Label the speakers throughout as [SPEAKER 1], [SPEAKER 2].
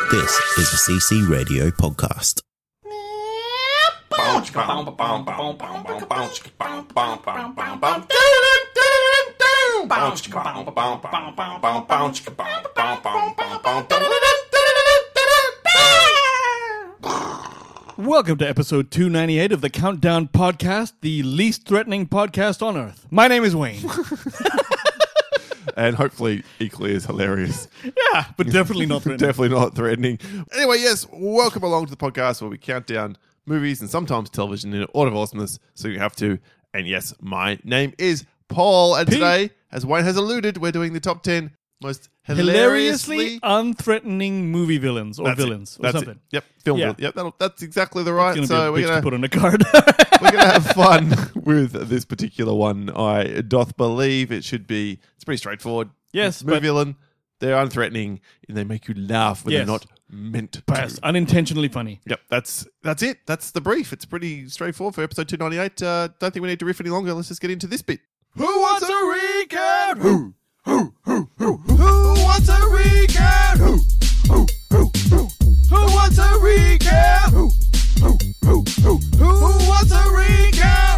[SPEAKER 1] This is a CC Radio podcast.
[SPEAKER 2] Welcome to episode 298 of the Countdown Podcast, the least threatening podcast on Earth. My name is Wayne.
[SPEAKER 3] And hopefully equally as hilarious.
[SPEAKER 2] Yeah, but definitely not threatening.
[SPEAKER 3] Definitely not threatening. Anyway, yes, welcome along to the podcast where we count down movies and sometimes television in order of awesomeness, so you have to. And yes, my name is Paul, and today, as Wayne has alluded, we're doing the top 10 most hilariously
[SPEAKER 2] unthreatening movie villains or villains or something.
[SPEAKER 3] Yep, film
[SPEAKER 2] Yeah.
[SPEAKER 3] villains. Yep, that's exactly the right.
[SPEAKER 2] So
[SPEAKER 3] we're gonna
[SPEAKER 2] put on a card.
[SPEAKER 3] we're gonna have fun with this particular one. I doth believe it should be. It's pretty straightforward.
[SPEAKER 2] Yes,
[SPEAKER 3] movie
[SPEAKER 2] but
[SPEAKER 3] villain. They're unthreatening and they make you laugh when
[SPEAKER 2] Yes.
[SPEAKER 3] they're not meant
[SPEAKER 2] Yes,
[SPEAKER 3] to.
[SPEAKER 2] unintentionally funny.
[SPEAKER 3] Yep, that's it. That's the brief. It's pretty straightforward for episode 298. Don't think we need to riff any longer. Let's just get into this bit. Who wants a recap? Who wants a recap? Who wants a recap? Who wants a recap?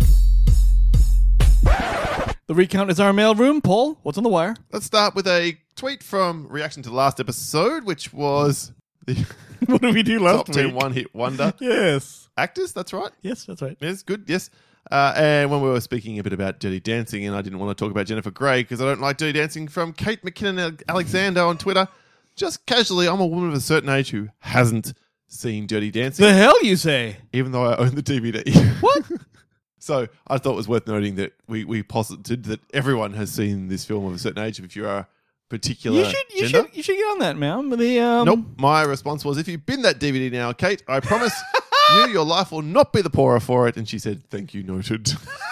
[SPEAKER 2] The recount is our mail room. Paul, what's on the wire?
[SPEAKER 3] Let's start with a tweet from reaction to the last episode, which was the
[SPEAKER 2] What did we do last
[SPEAKER 3] top 10
[SPEAKER 2] week?
[SPEAKER 3] one-hit wonder
[SPEAKER 2] Yes.
[SPEAKER 3] actors. That's right.
[SPEAKER 2] Yes, that's right.
[SPEAKER 3] Yes, good, yes. And when we were speaking a bit about Dirty Dancing, and I didn't want to talk about Jennifer Grey because I don't like Dirty Dancing, from Kate McKinnon Alexander on Twitter, just casually, I'm a woman of a certain age who hasn't seen Dirty Dancing,
[SPEAKER 2] The hell you say?
[SPEAKER 3] even though I own the DVD.
[SPEAKER 2] What?
[SPEAKER 3] So I thought it was worth noting that we posited that everyone has seen this film of a certain age if you are a particular
[SPEAKER 2] You
[SPEAKER 3] gender.
[SPEAKER 2] should get on that, man.
[SPEAKER 3] Nope. My response was, if you bin that DVD now, Kate, I promise you your life will not be the poorer for it. And she said, thank you, noted.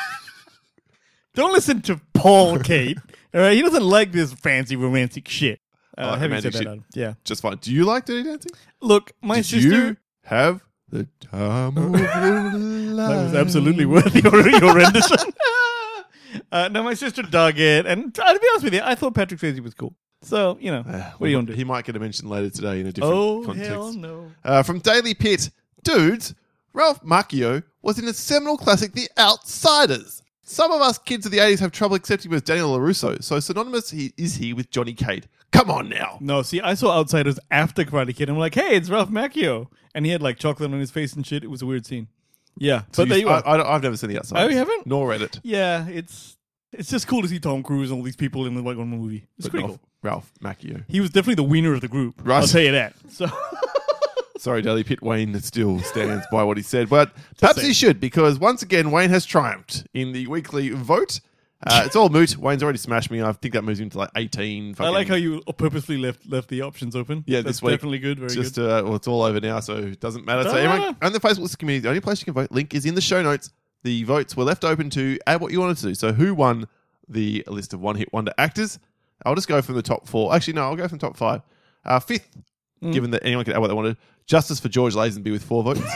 [SPEAKER 2] Don't listen to Paul, Kate. All right, he doesn't like this fancy romantic shit.
[SPEAKER 3] I like
[SPEAKER 2] having
[SPEAKER 3] romantic
[SPEAKER 2] said that,
[SPEAKER 3] shit.
[SPEAKER 2] yeah.
[SPEAKER 3] Just fine. Do you like Dirty Dancing?
[SPEAKER 2] Look, my
[SPEAKER 3] Did
[SPEAKER 2] sister.
[SPEAKER 3] you have the time of your life?
[SPEAKER 2] That was absolutely worth your rendition. No, my sister dug it, and to be honest with you, I thought Patrick Swayze was cool. So what are you gonna do?
[SPEAKER 3] He might get a mention later today in a different
[SPEAKER 2] Oh
[SPEAKER 3] context.
[SPEAKER 2] hell no!
[SPEAKER 3] From Daily Pit, dudes, Ralph Macchio was in a seminal classic, The Outsiders. Some of us kids of the 80s have trouble accepting him as Daniel LaRusso, so synonymous is he with Johnny Cade. Come on now.
[SPEAKER 2] No, see, I saw Outsiders after Karate Kid. I'm like, hey, it's Ralph Macchio, and he had like chocolate on his face and shit. It was a weird scene. Yeah,
[SPEAKER 3] So
[SPEAKER 2] but there you are.
[SPEAKER 3] I've never seen The Outsiders.
[SPEAKER 2] Oh, you haven't?
[SPEAKER 3] Nor read it.
[SPEAKER 2] Yeah, it's just cool to see Tom Cruise and all these people in the one movie. It's
[SPEAKER 3] But
[SPEAKER 2] pretty
[SPEAKER 3] not
[SPEAKER 2] cool.
[SPEAKER 3] Ralph Macchio.
[SPEAKER 2] He was definitely the winner of the group.
[SPEAKER 3] Right.
[SPEAKER 2] I'll tell you that. So.
[SPEAKER 3] Sorry, Daily Pit, Wayne still stands by what he said, but perhaps he should, because once again, Wayne has triumphed in the weekly vote. It's all moot. Wayne's already smashed me. I think that moves him to like 18.
[SPEAKER 2] I like how you purposely left the options open.
[SPEAKER 3] Yeah,
[SPEAKER 2] That's
[SPEAKER 3] this week.
[SPEAKER 2] definitely good. Very
[SPEAKER 3] Just,
[SPEAKER 2] good.
[SPEAKER 3] well, it's all over now, so it doesn't matter. So
[SPEAKER 2] No, no,
[SPEAKER 3] everyone, on the Facebook community, the only place you can vote, link is in the show notes. The votes were left open to add what you wanted to do. So who won the list of one-hit wonder actors? I'll just go from the top 4. Actually, no, I'll go from top 5. Fifth, given that anyone could add what they wanted, Justice for George Lazenby with 4 votes,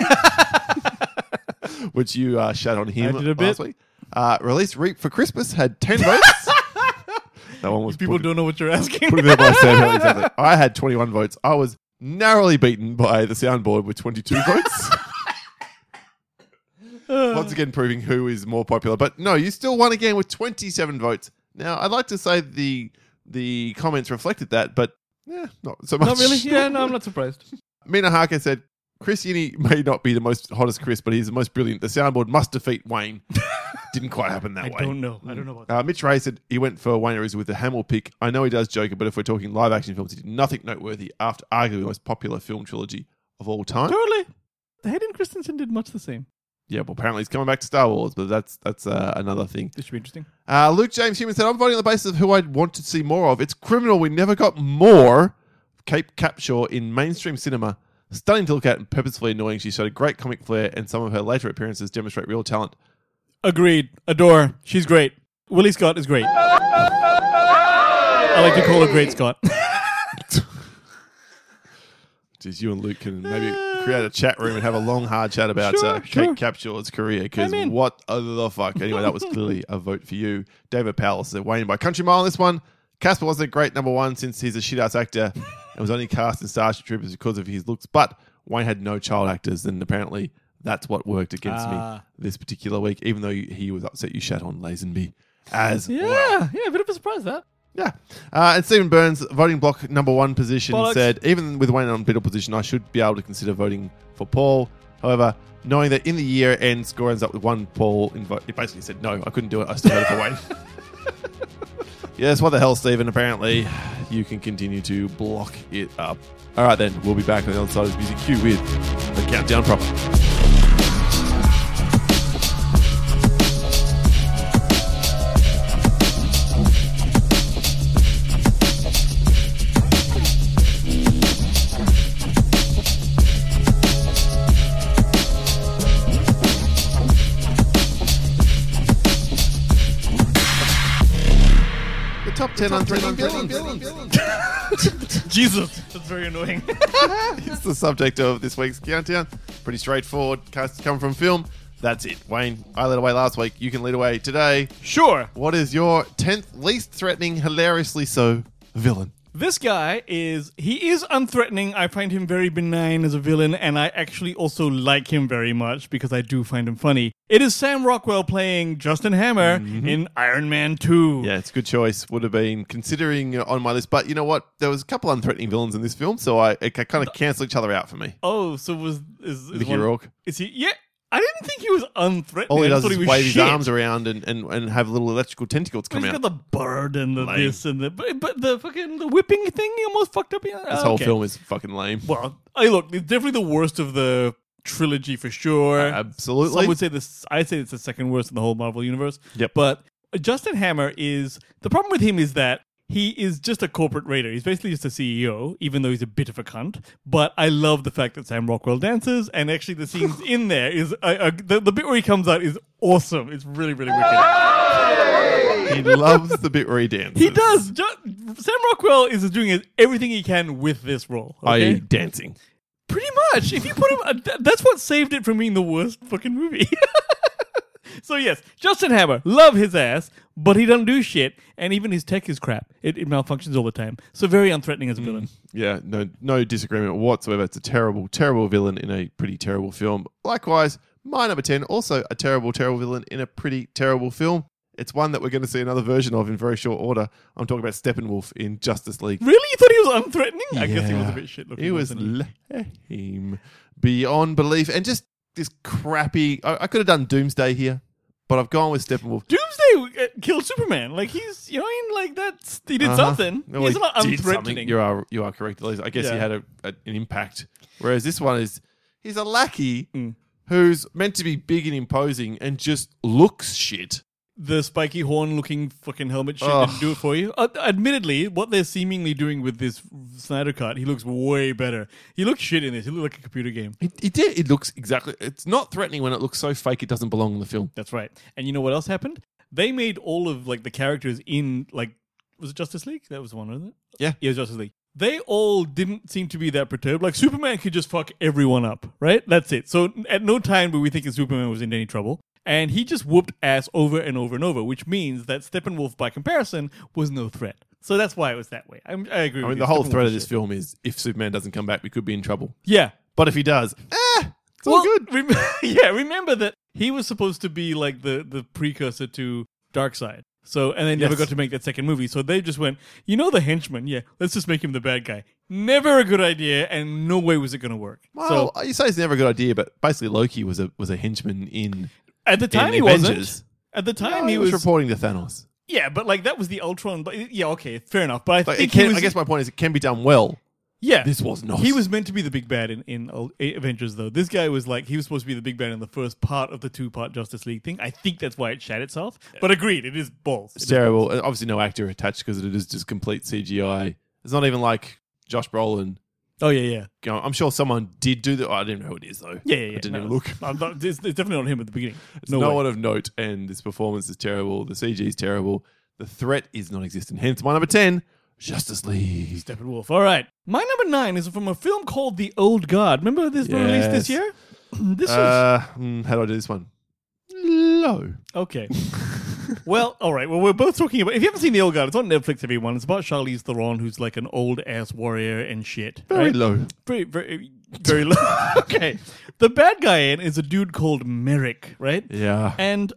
[SPEAKER 3] which you shat on him
[SPEAKER 2] I did a
[SPEAKER 3] last
[SPEAKER 2] bit.
[SPEAKER 3] week. Release Reap for Christmas had 10 votes. That one was
[SPEAKER 2] People
[SPEAKER 3] put-
[SPEAKER 2] don't know what you're asking.
[SPEAKER 3] put it there by Sam Hill, exactly. I had 21 votes. I was narrowly beaten by the soundboard with 22 votes. Once again, proving who is more popular. But no, you still won again with 27 votes. Now, I'd like to say the comments reflected that, but not so much.
[SPEAKER 2] Not really? Yeah, no, I'm not surprised.
[SPEAKER 3] Mina Harker said, Chris Yini may not be the most hottest Chris, but he's the most brilliant. The soundboard must defeat Wayne. Didn't quite happen that way.
[SPEAKER 2] I don't know about that.
[SPEAKER 3] Mitch Ray said he went for Wayne Arisa with the Hamill pick. I know he does Joker, but if we're talking live action films, he did nothing noteworthy after arguably the most popular film trilogy of all time.
[SPEAKER 2] Totally. Hayden Christensen did much the same.
[SPEAKER 3] Yeah, well, apparently he's coming back to Star Wars, but that's another thing.
[SPEAKER 2] This should be interesting.
[SPEAKER 3] Luke James Human said, I'm voting on the basis of who I'd want to see more of. It's criminal we never got more Kate Capshaw in mainstream cinema. Stunning Tilcat and purposefully annoying. She showed a great comic flair, and some of her later appearances demonstrate real talent.
[SPEAKER 2] Agreed. Adore. She's great. Willie Scott is great. I like to call her Great Scott.
[SPEAKER 3] Jeez, you and Luke can maybe create a chat room and have a long, hard chat about
[SPEAKER 2] Sure.
[SPEAKER 3] Kate Capshaw's career, because
[SPEAKER 2] I'm in.
[SPEAKER 3] what the fuck? Anyway, that was clearly a vote for you. David Powell said, Wayne by country mile on this one. Casper wasn't a great number one since he's a shit-ass actor and was only cast in Starship Troopers because of his looks. But Wayne had no child actors, and apparently that's what worked against me this particular week, even though he was upset you shat on Lazenby as well.
[SPEAKER 2] Yeah, a bit of a surprise that.
[SPEAKER 3] Yeah. And Stephen Burns, voting block number 1 position,
[SPEAKER 2] Bollocks.
[SPEAKER 3] said, even with Wayne on middle position, I should be able to consider voting for Paul. However, knowing that in the year-end score ends up with 1 Paul in vote, he basically said, no, I couldn't do it. I still voted for Wayne. Yes, what the hell, Stephen? Apparently, you can continue to block it up. All right, then. We'll be back on the other side of the music cue with the countdown proper. Top 10 unthreatening villains.
[SPEAKER 2] Jesus, that's very annoying.
[SPEAKER 3] It's the subject of this week's countdown. Pretty straightforward. Cast come from film. That's it. Wayne, I led away last week. You can lead away today.
[SPEAKER 2] Sure.
[SPEAKER 3] What is your 10th least threatening, hilariously so, villain?
[SPEAKER 2] This guy is unthreatening. I find him very benign as a villain, and I actually also like him very much because I do find him funny. It is Sam Rockwell playing Justin Hammer in Iron Man 2.
[SPEAKER 3] Yeah, it's a good choice. Would have been considering on my list. But you know what? There was a couple unthreatening villains in this film, so it kind of cancel each other out for me.
[SPEAKER 2] Oh, so is
[SPEAKER 3] Mickey Rourke.
[SPEAKER 2] Is he? Yeah. I didn't think he was unthreatening.
[SPEAKER 3] All he
[SPEAKER 2] I
[SPEAKER 3] does
[SPEAKER 2] thought
[SPEAKER 3] is
[SPEAKER 2] was
[SPEAKER 3] wave his
[SPEAKER 2] shit.
[SPEAKER 3] arms around and have little electrical tentacles come
[SPEAKER 2] He's
[SPEAKER 3] out.
[SPEAKER 2] got the bird and the
[SPEAKER 3] Lame.
[SPEAKER 2] this and the but the fucking the whipping thing he almost fucked up.
[SPEAKER 3] This whole film is fucking lame.
[SPEAKER 2] Well, look, it's definitely the worst of the trilogy for sure.
[SPEAKER 3] Absolutely.
[SPEAKER 2] Some would say this. I'd say it's the second worst in the whole Marvel universe.
[SPEAKER 3] Yep.
[SPEAKER 2] But Justin Hammer is the problem with him is that he is just a corporate raider. He's basically just a CEO, even though he's a bit of a cunt. But I love the fact that Sam Rockwell dances, and actually the scenes in there is the bit where he comes out is awesome. It's really, really wicked.
[SPEAKER 3] He loves the bit where he dances.
[SPEAKER 2] He does. Sam Rockwell is doing everything he can with this role. Okay?
[SPEAKER 3] I.e. dancing.
[SPEAKER 2] Pretty much. If you put him, that's what saved it from being the worst fucking movie. So yes, Justin Hammer, love his ass, but he doesn't do shit, and even his tech is crap. It malfunctions all the time. So very unthreatening as a villain.
[SPEAKER 3] Yeah, no disagreement whatsoever. It's a terrible, terrible villain in a pretty terrible film. Likewise, my number 10, also a terrible, terrible villain in a pretty terrible film. It's one that we're going to see another version of in very short order. I'm talking about Steppenwolf in Justice League.
[SPEAKER 2] Really? You thought he was unthreatening? I guess he was a bit shit looking.
[SPEAKER 3] He was
[SPEAKER 2] wasn't
[SPEAKER 3] lame beyond belief. And just this crappy... I could have done Doomsday here, but I've gone with Steppenwolf.
[SPEAKER 2] Doomsday killed Superman. Like he's, like that's he did something.
[SPEAKER 3] Well,
[SPEAKER 2] He's
[SPEAKER 3] he
[SPEAKER 2] not
[SPEAKER 3] did something.
[SPEAKER 2] unthreatening.
[SPEAKER 3] You are correct, Elise. I guess he had an impact. Whereas this one he's a lackey who's meant to be big and imposing and just looks shit.
[SPEAKER 2] The spiky horn looking fucking helmet shit didn't do it for you. Admittedly, what they're seemingly doing with this Snyder Cut, he looks way better. He looks shit in this. He looked like a computer game.
[SPEAKER 3] It did. It looks exactly... It's not threatening when it looks so fake it doesn't belong in the film.
[SPEAKER 2] That's right. And you know what else happened? They made all of the characters in was it Justice League? That was the one, wasn't it?
[SPEAKER 3] Yeah.
[SPEAKER 2] Yeah, it was Justice League. They all didn't seem to be that perturbed. Like Superman could just fuck everyone up, right? That's it. So at no time were we thinking Superman was in any trouble. And he just whooped ass over and over and over, which means that Steppenwolf, by comparison, was no threat. So that's why it was that way. I agree with you.
[SPEAKER 3] I mean, the whole
[SPEAKER 2] Steppenwolf
[SPEAKER 3] threat of
[SPEAKER 2] was
[SPEAKER 3] this
[SPEAKER 2] shit.
[SPEAKER 3] film is if Superman doesn't come back, we could be in trouble.
[SPEAKER 2] Yeah.
[SPEAKER 3] But if he does, it's all good.
[SPEAKER 2] Remember that he was supposed to be like the precursor to Darkseid. So, and they never got to make that second movie. So they just went, the henchman, let's just make him the bad guy. Never a good idea, and no way was it going to work.
[SPEAKER 3] Well, you say it's never a good idea, but basically Loki was a henchman in
[SPEAKER 2] At the time, he
[SPEAKER 3] Avengers.
[SPEAKER 2] wasn't. At the time,
[SPEAKER 3] he
[SPEAKER 2] he
[SPEAKER 3] was
[SPEAKER 2] was
[SPEAKER 3] reporting to Thanos.
[SPEAKER 2] Yeah, but that was the Ultron. But yeah, okay, fair enough. But I
[SPEAKER 3] Like,
[SPEAKER 2] think
[SPEAKER 3] I guess my point is it can be done well.
[SPEAKER 2] Yeah,
[SPEAKER 3] This was not.
[SPEAKER 2] He was meant to be the big bad in Avengers, though. This guy was he was supposed to be the big bad in the first part of the 2-part Justice League thing. I think that's why it shat itself. But agreed, it is balls.
[SPEAKER 3] It's terrible. Obviously, no actor attached because it is just complete CGI. It's not even like Josh Brolin.
[SPEAKER 2] Oh yeah.
[SPEAKER 3] I'm sure someone did do that. I don't know who it is though.
[SPEAKER 2] Yeah.
[SPEAKER 3] I didn't even look.
[SPEAKER 2] It's definitely not him at the beginning.
[SPEAKER 3] It's no one of note, and this performance is terrible. The CG is terrible. The threat is non-existent. Hence, my number 10, Justice League.
[SPEAKER 2] Steppenwolf. All right. My number 9 is from a film called The Old Guard. Remember this was released this year? This was...
[SPEAKER 3] How do I do this one? Low.
[SPEAKER 2] Okay. Well, all right. Well, we're both talking about. If you haven't seen The Old Guard, it's on Netflix. Everyone, it's about Charlize Theron, who's like an old ass warrior and shit.
[SPEAKER 3] Very
[SPEAKER 2] right?
[SPEAKER 3] low.
[SPEAKER 2] Very low. Okay, the bad guy in is a dude called Merrick, right?
[SPEAKER 3] Yeah.
[SPEAKER 2] And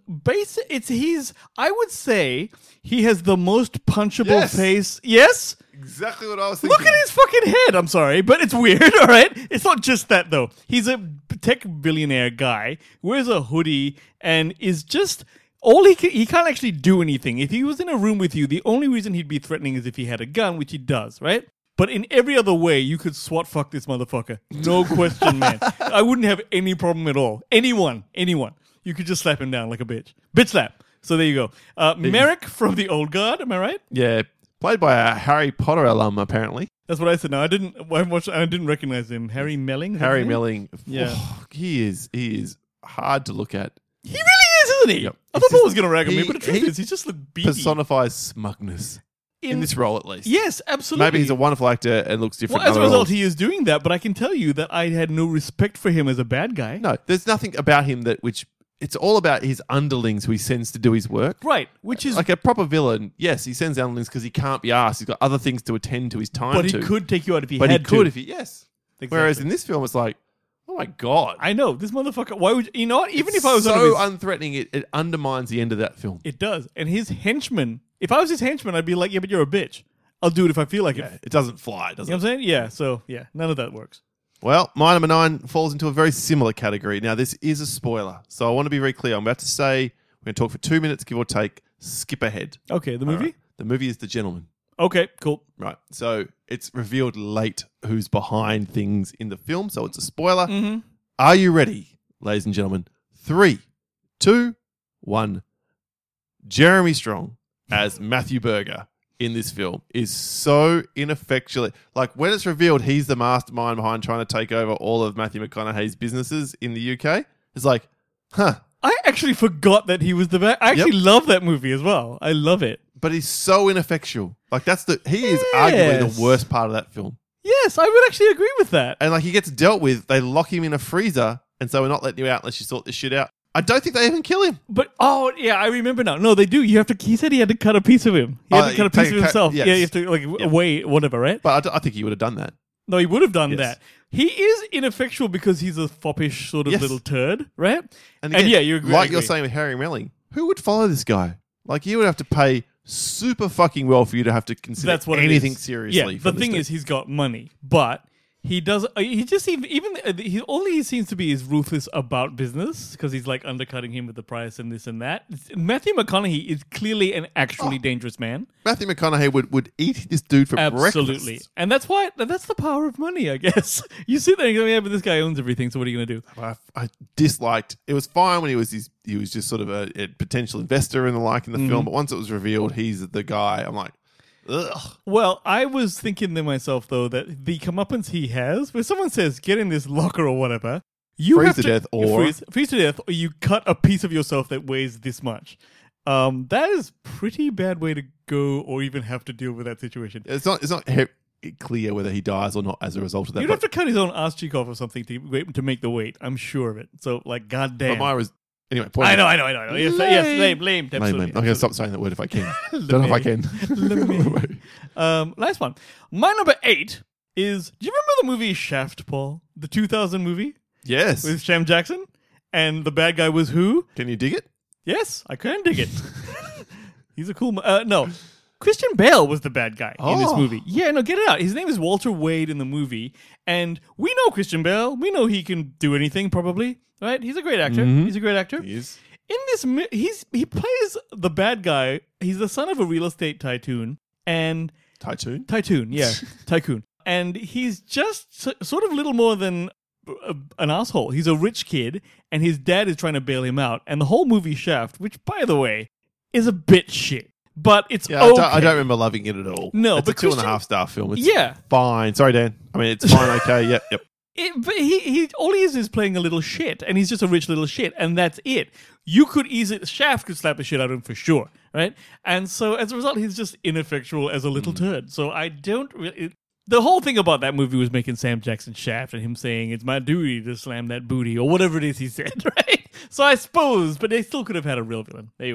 [SPEAKER 2] I would say he has the most punchable
[SPEAKER 3] Yes.
[SPEAKER 2] face. Yes.
[SPEAKER 3] Exactly what I was thinking.
[SPEAKER 2] Look at his fucking head. I'm sorry, but it's weird, all right? It's not just that, though. He's a tech billionaire guy, wears a hoodie, and is just... he can't actually do anything. If he was in a room with you, the only reason he'd be threatening is if he had a gun, which he does, right? But in every other way, you could SWAT fuck this motherfucker. No question, man. I wouldn't have any problem at all. Anyone. You could just slap him down like a bitch. Bitch slap. So there you go. Merrick from The Old Guard, am I right?
[SPEAKER 3] Yeah. Played by a Harry Potter alum, apparently.
[SPEAKER 2] That's what I said. No, I didn't recognize him. Harry Melling?
[SPEAKER 3] Harry Melling.
[SPEAKER 2] Yeah.
[SPEAKER 3] Oh, he is hard to look at.
[SPEAKER 2] He really is, isn't he?
[SPEAKER 3] Yep.
[SPEAKER 2] I thought Paul was going to rag on me, but the truth
[SPEAKER 3] he
[SPEAKER 2] is, he's just like beefy.
[SPEAKER 3] Personifies smugness. In this role, at least.
[SPEAKER 2] Yes, absolutely.
[SPEAKER 3] Maybe he's a wonderful actor and looks different.
[SPEAKER 2] Well, as a
[SPEAKER 3] in other
[SPEAKER 2] result,
[SPEAKER 3] roles.
[SPEAKER 2] he is doing that, but I can tell you that I had no respect for him as a bad guy.
[SPEAKER 3] No, there's nothing about him it's all about his underlings who he sends to do his work.
[SPEAKER 2] Right, which is...
[SPEAKER 3] Like a proper villain, yes, he sends underlings because he can't be asked. He's got other things to attend to his time
[SPEAKER 2] But
[SPEAKER 3] to.
[SPEAKER 2] he could take you out if he
[SPEAKER 3] But
[SPEAKER 2] had
[SPEAKER 3] he could
[SPEAKER 2] to.
[SPEAKER 3] if he, yes.
[SPEAKER 2] Exactly.
[SPEAKER 3] Whereas in this film, it's like, oh my God.
[SPEAKER 2] I know, this motherfucker... Why would... You know what? Even if I was...
[SPEAKER 3] so unthreatening, it undermines the end of that film.
[SPEAKER 2] It does. And his henchman... If I was his henchman, I'd be like, yeah, but you're a bitch. I'll do it if I feel like it.
[SPEAKER 3] It doesn't fly, does
[SPEAKER 2] You know
[SPEAKER 3] it?
[SPEAKER 2] what I'm saying? Yeah, so, yeah, none of that works.
[SPEAKER 3] Well, my number 9 falls into a very similar category. Now, this is a spoiler, so I want to be very clear. I'm about to say, we're going to talk for 2 minutes, give or take, skip ahead.
[SPEAKER 2] Okay, the movie?
[SPEAKER 3] All right. The movie is The Gentleman.
[SPEAKER 2] Okay, cool.
[SPEAKER 3] Right. So it's revealed late who's behind things in the film, so it's a spoiler.
[SPEAKER 2] Mm-hmm.
[SPEAKER 3] Are you ready, ladies and gentlemen? 3, 2, 1. Jeremy Strong as Matthew Berger in this film is so ineffectually... Like, when it's revealed he's the mastermind behind trying to take over all of Matthew McConaughey's businesses in the UK, it's like, huh.
[SPEAKER 2] I actually forgot that he was the bad... I actually love that movie as well. I love it.
[SPEAKER 3] But he's so ineffectual. Like, he is arguably
[SPEAKER 2] Yes.
[SPEAKER 3] the worst part of that film.
[SPEAKER 2] Yes, I would actually agree with that.
[SPEAKER 3] And like he gets dealt with, they lock him in a freezer, and so we're not letting you out unless you sort this shit out. I don't think they even kill him.
[SPEAKER 2] But, yeah, I remember now. No, they do. He said he had to cut a piece of him. He had to cut a piece of himself.
[SPEAKER 3] yes.
[SPEAKER 2] Yeah, you have to, weigh whatever, right?
[SPEAKER 3] But I think he would have done that.
[SPEAKER 2] No, he would have done
[SPEAKER 3] Yes.
[SPEAKER 2] that. He is ineffectual because he's a foppish sort of
[SPEAKER 3] Yes.
[SPEAKER 2] little turd, right?
[SPEAKER 3] And,
[SPEAKER 2] And
[SPEAKER 3] again,
[SPEAKER 2] yeah, you agree.
[SPEAKER 3] like you're saying with Harry Melling, who would follow this guy? Like, you would have to pay super fucking well for you to have to consider
[SPEAKER 2] That's what
[SPEAKER 3] anything
[SPEAKER 2] it is.
[SPEAKER 3] seriously.
[SPEAKER 2] Yeah, the
[SPEAKER 3] from this
[SPEAKER 2] thing
[SPEAKER 3] dude.
[SPEAKER 2] is, he's got money, but he does. He just all he seems to be is ruthless about business because he's like undercutting him with the price and this and that. Matthew McConaughey is clearly an actually dangerous man.
[SPEAKER 3] Matthew McConaughey would eat this dude for
[SPEAKER 2] Absolutely,
[SPEAKER 3] breakfast.
[SPEAKER 2] and that's the power of money, I guess. You sit there and go, yeah, but this guy owns everything, so what are you going to do?
[SPEAKER 3] I disliked. It was fine when he was just sort of a potential investor and the like in the film, but once it was revealed he's the guy, I'm like, ugh.
[SPEAKER 2] Well, I was thinking to myself, though, that the comeuppance he has, where someone says, get in this locker or whatever, you
[SPEAKER 3] Freeze
[SPEAKER 2] have
[SPEAKER 3] to death or-
[SPEAKER 2] freeze to death, or you cut a piece of yourself that weighs this much. That is pretty bad way to go or even have to deal with that situation.
[SPEAKER 3] It's not clear whether he dies or not as a result of that.
[SPEAKER 2] You'd have to cut his own ass cheek off or something to make the weight. I'm sure of it. So, like, goddamn.
[SPEAKER 3] But mine was... Anyway, point
[SPEAKER 2] I
[SPEAKER 3] is-
[SPEAKER 2] know. Yes, lame.
[SPEAKER 3] Lame,
[SPEAKER 2] Absolutely.
[SPEAKER 3] man. I'm going to stop saying that word if I can. Don't know if I can.
[SPEAKER 2] Last one. My number 8 is, do you remember the movie Shaft, Paul? The 2000 movie
[SPEAKER 3] Yes.
[SPEAKER 2] with Sam Jackson? And the bad guy was who?
[SPEAKER 3] Can you dig it?
[SPEAKER 2] Yes, I can dig it. He's a cool... no. Christian Bale was the bad guy in this
[SPEAKER 3] Oh.
[SPEAKER 2] movie. Yeah, no, get it out. His name is Walter Wade in the movie. And we know Christian Bale. We know he can do anything, probably. Right? He's a great actor. He's a great actor.
[SPEAKER 3] He is.
[SPEAKER 2] In this, he plays the bad guy. He's the son of a real estate tycoon, and
[SPEAKER 3] Tycoon?
[SPEAKER 2] tycoon, and he's just sort of little more than an asshole. He's a rich kid, and his dad is trying to bail him out. And the whole movie Shaft, which by the way is a bit shit, but it's
[SPEAKER 3] Yeah,
[SPEAKER 2] okay.
[SPEAKER 3] I don't remember loving it at all.
[SPEAKER 2] No,
[SPEAKER 3] it's
[SPEAKER 2] but
[SPEAKER 3] a 2.5
[SPEAKER 2] Christian-
[SPEAKER 3] star film. It's
[SPEAKER 2] Yeah.
[SPEAKER 3] fine. Sorry, Dan. I mean, it's fine. Okay. Yep.
[SPEAKER 2] But he all he is playing a little shit, and he's just a rich little shit, and that's it. You could easily Shaft could slap the shit out of him for sure, right? And so as a result, he's just ineffectual as a little turd. So I don't really. The whole thing about that movie was making Sam Jackson Shaft and him saying it's my duty to slam that booty or whatever it is he said, right? So I suppose, but they still could have had a real villain. There you are.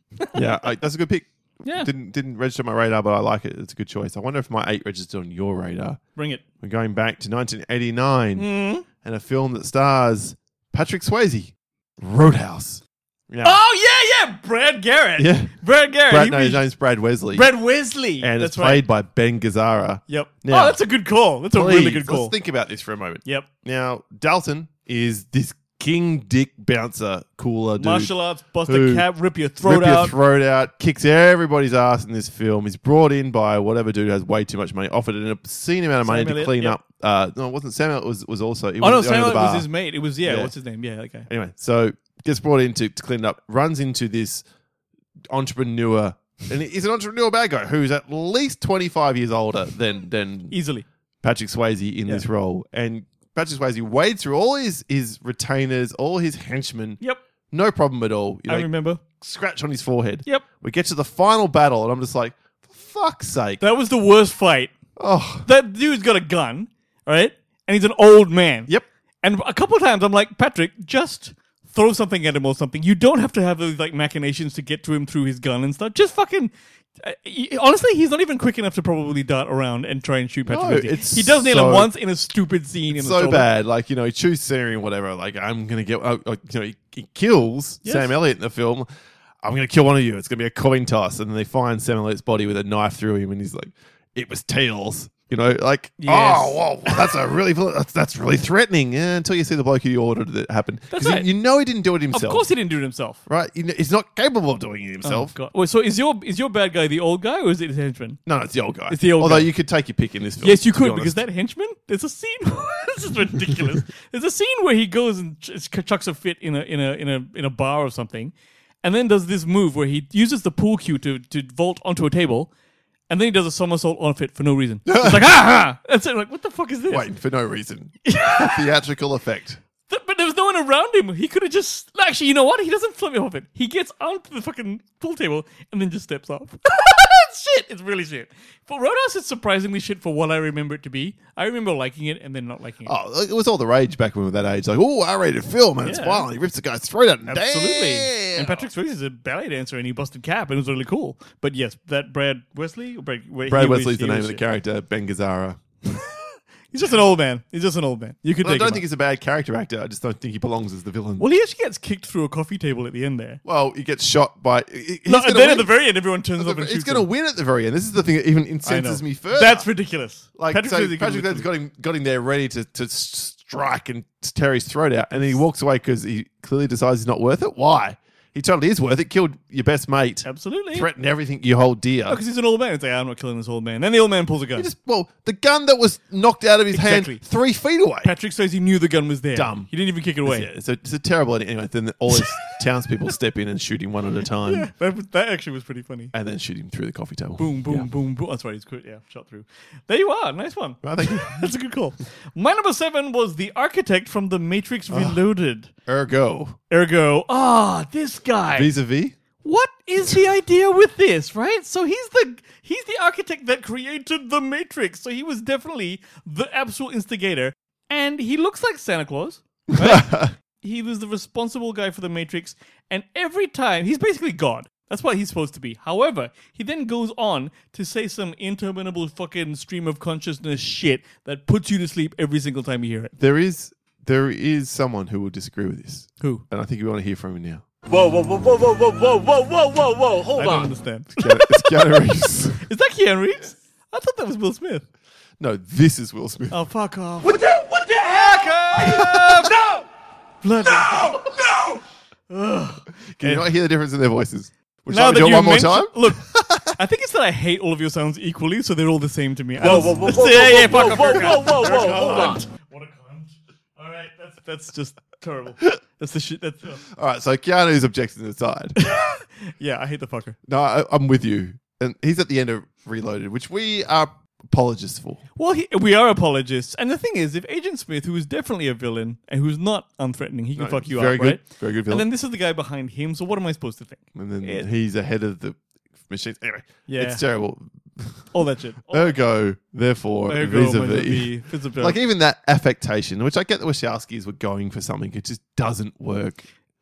[SPEAKER 3] Yeah, that's a good pick.
[SPEAKER 2] Yeah.
[SPEAKER 3] Didn't register on my radar, but I like it. It's a good choice. I wonder if my 8 registered on your radar.
[SPEAKER 2] Bring it.
[SPEAKER 3] We're going back to 1989 and a film that stars Patrick Swayze, Roadhouse. Yeah.
[SPEAKER 2] Oh, yeah. Brad Garrett.
[SPEAKER 3] Yeah.
[SPEAKER 2] Brad Garrett.
[SPEAKER 3] His name's Brad Wesley.
[SPEAKER 2] Brad Wesley.
[SPEAKER 3] And
[SPEAKER 2] that's
[SPEAKER 3] it's played by Ben Gazzara.
[SPEAKER 2] Yep.
[SPEAKER 3] Now,
[SPEAKER 2] that's a good call. That's a really good call.
[SPEAKER 3] Let's think about this for a moment.
[SPEAKER 2] Yep.
[SPEAKER 3] Now, Dalton is this King Dick bouncer, cooler dude.
[SPEAKER 2] Martial arts, bust
[SPEAKER 3] who
[SPEAKER 2] a cap, rip your throat out.
[SPEAKER 3] Kicks everybody's ass in this film. He's brought in by whatever dude who has way too much money, offered an obscene amount of money to clean up. No, it wasn't Sam Elliott. Was also.
[SPEAKER 2] Sam Elliott was his mate. It was what's his name? Yeah, okay.
[SPEAKER 3] Anyway, so gets brought in to clean it up. Runs into this entrepreneur, and he's an entrepreneur bad guy who's at least 25 years older than
[SPEAKER 2] easily
[SPEAKER 3] Patrick Swayze in this role, and Patrick Swayze wades through all his retainers, all his henchmen.
[SPEAKER 2] Yep.
[SPEAKER 3] No problem at all.
[SPEAKER 2] I remember.
[SPEAKER 3] Scratch on his forehead.
[SPEAKER 2] Yep.
[SPEAKER 3] We get to the final battle, and I'm just like, for fuck's sake.
[SPEAKER 2] That was the worst fight.
[SPEAKER 3] Oh.
[SPEAKER 2] That dude's got a gun, right? And he's an old man.
[SPEAKER 3] Yep.
[SPEAKER 2] And a couple of times I'm like, Patrick, just throw something at him or something. You don't have to have those like machinations to get to him through his gun and stuff. Just fucking... honestly, he's not even quick enough to probably dart around and try and shoot Patrick Swayze. He does nail him once in a stupid scene. In the
[SPEAKER 3] so bad. Like, he chooses scenery and whatever. Like, I'm going to get... he kills Sam Elliott in the film. I'm going to kill one of you. It's going to be a coin toss. And then they find Sam Elliott's body with a knife through him. And he's like, it was tails. Like,
[SPEAKER 2] yes.
[SPEAKER 3] Oh, whoa, that's really threatening. Yeah, until you see the bloke who ordered it happen.
[SPEAKER 2] That's right.
[SPEAKER 3] You know he didn't do it himself.
[SPEAKER 2] Of course he didn't do it himself.
[SPEAKER 3] Right? He's not capable of doing it himself.
[SPEAKER 2] Oh, God. Wait, so is your bad guy the old guy or is it his henchman?
[SPEAKER 3] No, it's the old guy.
[SPEAKER 2] It's the old
[SPEAKER 3] Although
[SPEAKER 2] guy.
[SPEAKER 3] you could take your pick in this film.
[SPEAKER 2] Yes, you could,
[SPEAKER 3] be
[SPEAKER 2] because
[SPEAKER 3] honest.
[SPEAKER 2] that henchman, there's a scene. This is ridiculous. There's a scene where he goes and chucks a fit in a bar or something, and then does this move where he uses the pool cue to vault onto a table, and then he does a somersault on it for no reason. It's like, ha! That's it. Like, what the fuck is this?
[SPEAKER 3] Wait, for no reason. Theatrical effect.
[SPEAKER 2] But there was no one around him. He could have just... Actually, you know what? He doesn't flip me off it. He gets onto the fucking pool table and then just steps off. It's shit. It's really shit. For Roadhouse, it's surprisingly shit for what I remember it to be. I remember liking it and then not liking it.
[SPEAKER 3] Oh, it was all the rage back when we were that age. Like, oh, R-rated film, and it's violent. He rips the guy's throat out. And
[SPEAKER 2] Absolutely.
[SPEAKER 3] Damn.
[SPEAKER 2] And Patrick Swayze is a ballet dancer and he busted cap and it was really cool. But yes, that Brad Wesley...
[SPEAKER 3] Brad Wesley's the name of the character, Ben Gazzara.
[SPEAKER 2] He's just an old man. He's just an old man. You could
[SPEAKER 3] I
[SPEAKER 2] take
[SPEAKER 3] don't
[SPEAKER 2] him
[SPEAKER 3] think he's a bad character actor. I just don't think he belongs as the villain.
[SPEAKER 2] Well, he actually gets kicked through a coffee table at the end there.
[SPEAKER 3] Well, he gets shot by...
[SPEAKER 2] And then at the very end, everyone turns up and shoots
[SPEAKER 3] He's going to win at the very end. This is the thing that even incenses me further.
[SPEAKER 2] That's ridiculous.
[SPEAKER 3] Like,
[SPEAKER 2] Patrick
[SPEAKER 3] Swayze's got him there ready to strike and tear his throat out, and then he walks away because he clearly decides he's not worth it. Why? He totally is worth it. Killed your best mate.
[SPEAKER 2] Absolutely.
[SPEAKER 3] Threatened everything you hold dear.
[SPEAKER 2] Because he's an old man. It's like, I'm not killing this old man. Then the old man pulls a gun.
[SPEAKER 3] The gun that was knocked out of his hand 3 feet away.
[SPEAKER 2] Patrick says he knew the gun was there.
[SPEAKER 3] Dumb.
[SPEAKER 2] He didn't even kick it away.
[SPEAKER 3] Yeah, it's a terrible idea. Anyway, then all his townspeople step in and shoot him one at a time.
[SPEAKER 2] Yeah, that actually was pretty funny.
[SPEAKER 3] And then shoot him through the coffee table.
[SPEAKER 2] Boom, boom, boom, boom. That's right. He's good. Yeah, shot through. There you are. Nice one.
[SPEAKER 3] Well, thank you.
[SPEAKER 2] That's a good call. My number 7 was the architect from The Matrix Reloaded.
[SPEAKER 3] Ergo.
[SPEAKER 2] This guy.
[SPEAKER 3] Vis-a-vis.
[SPEAKER 2] What is the idea with this, right? So he's the architect that created The Matrix. So he was definitely the absolute instigator. And he looks like Santa Claus, right? He was the responsible guy for The Matrix. And every time, he's basically God. That's what he's supposed to be. However, he then goes on to say some interminable fucking stream of consciousness shit that puts you to sleep every single time you hear it.
[SPEAKER 3] There is someone who will disagree with this.
[SPEAKER 2] Who?
[SPEAKER 3] And I think we want to hear from him now.
[SPEAKER 4] Whoa, hold
[SPEAKER 2] I don't
[SPEAKER 4] on.
[SPEAKER 2] understand.
[SPEAKER 3] It's Keanu Reeves.
[SPEAKER 2] Is that Keanu Reeves? I thought that was Will Smith.
[SPEAKER 3] No, this is Will Smith.
[SPEAKER 2] Oh, fuck off.
[SPEAKER 4] What the hell? No!
[SPEAKER 2] Bloody.
[SPEAKER 4] No!
[SPEAKER 3] Can you not hear the difference in their voices? Would you
[SPEAKER 2] Now
[SPEAKER 3] like me
[SPEAKER 2] that
[SPEAKER 3] to do it
[SPEAKER 2] you
[SPEAKER 3] one more
[SPEAKER 2] mention-
[SPEAKER 3] time?
[SPEAKER 2] Look, I think it's that I hate all of your sounds equally, so they're all the same to me. I
[SPEAKER 4] Whoa,
[SPEAKER 2] don't-
[SPEAKER 4] whoa, whoa, whoa,
[SPEAKER 2] Yeah,
[SPEAKER 4] whoa,
[SPEAKER 2] fuck
[SPEAKER 4] whoa,
[SPEAKER 2] off,
[SPEAKER 4] whoa,
[SPEAKER 2] you're a
[SPEAKER 4] whoa,
[SPEAKER 2] cunt.
[SPEAKER 4] hold on.
[SPEAKER 2] What a cunt. All right, that's just terrible. That's the shit. That's
[SPEAKER 3] All right, so Keanu's objecting aside.
[SPEAKER 2] yeah, I hate the fucker.
[SPEAKER 3] No, I'm with you. And he's at the end of Reloaded, which we are apologists for.
[SPEAKER 2] Well, we are apologists, and the thing is, if Agent Smith, who is definitely a villain and who's not unthreatening, he can
[SPEAKER 3] No,
[SPEAKER 2] fuck you
[SPEAKER 3] very
[SPEAKER 2] up,
[SPEAKER 3] good,
[SPEAKER 2] right?
[SPEAKER 3] very good
[SPEAKER 2] And
[SPEAKER 3] villain.
[SPEAKER 2] then this is the guy behind him. So what am I supposed to think?
[SPEAKER 3] And then
[SPEAKER 2] It-
[SPEAKER 3] he's ahead of the machines. Anyway,
[SPEAKER 2] Yeah.
[SPEAKER 3] it's terrible.
[SPEAKER 2] All that shit.
[SPEAKER 3] Ergo, therefore, vis-a-vis.
[SPEAKER 2] Vis-a-vis.
[SPEAKER 3] Like even that affectation, which I get the Wachowskis were going for something, it just doesn't work.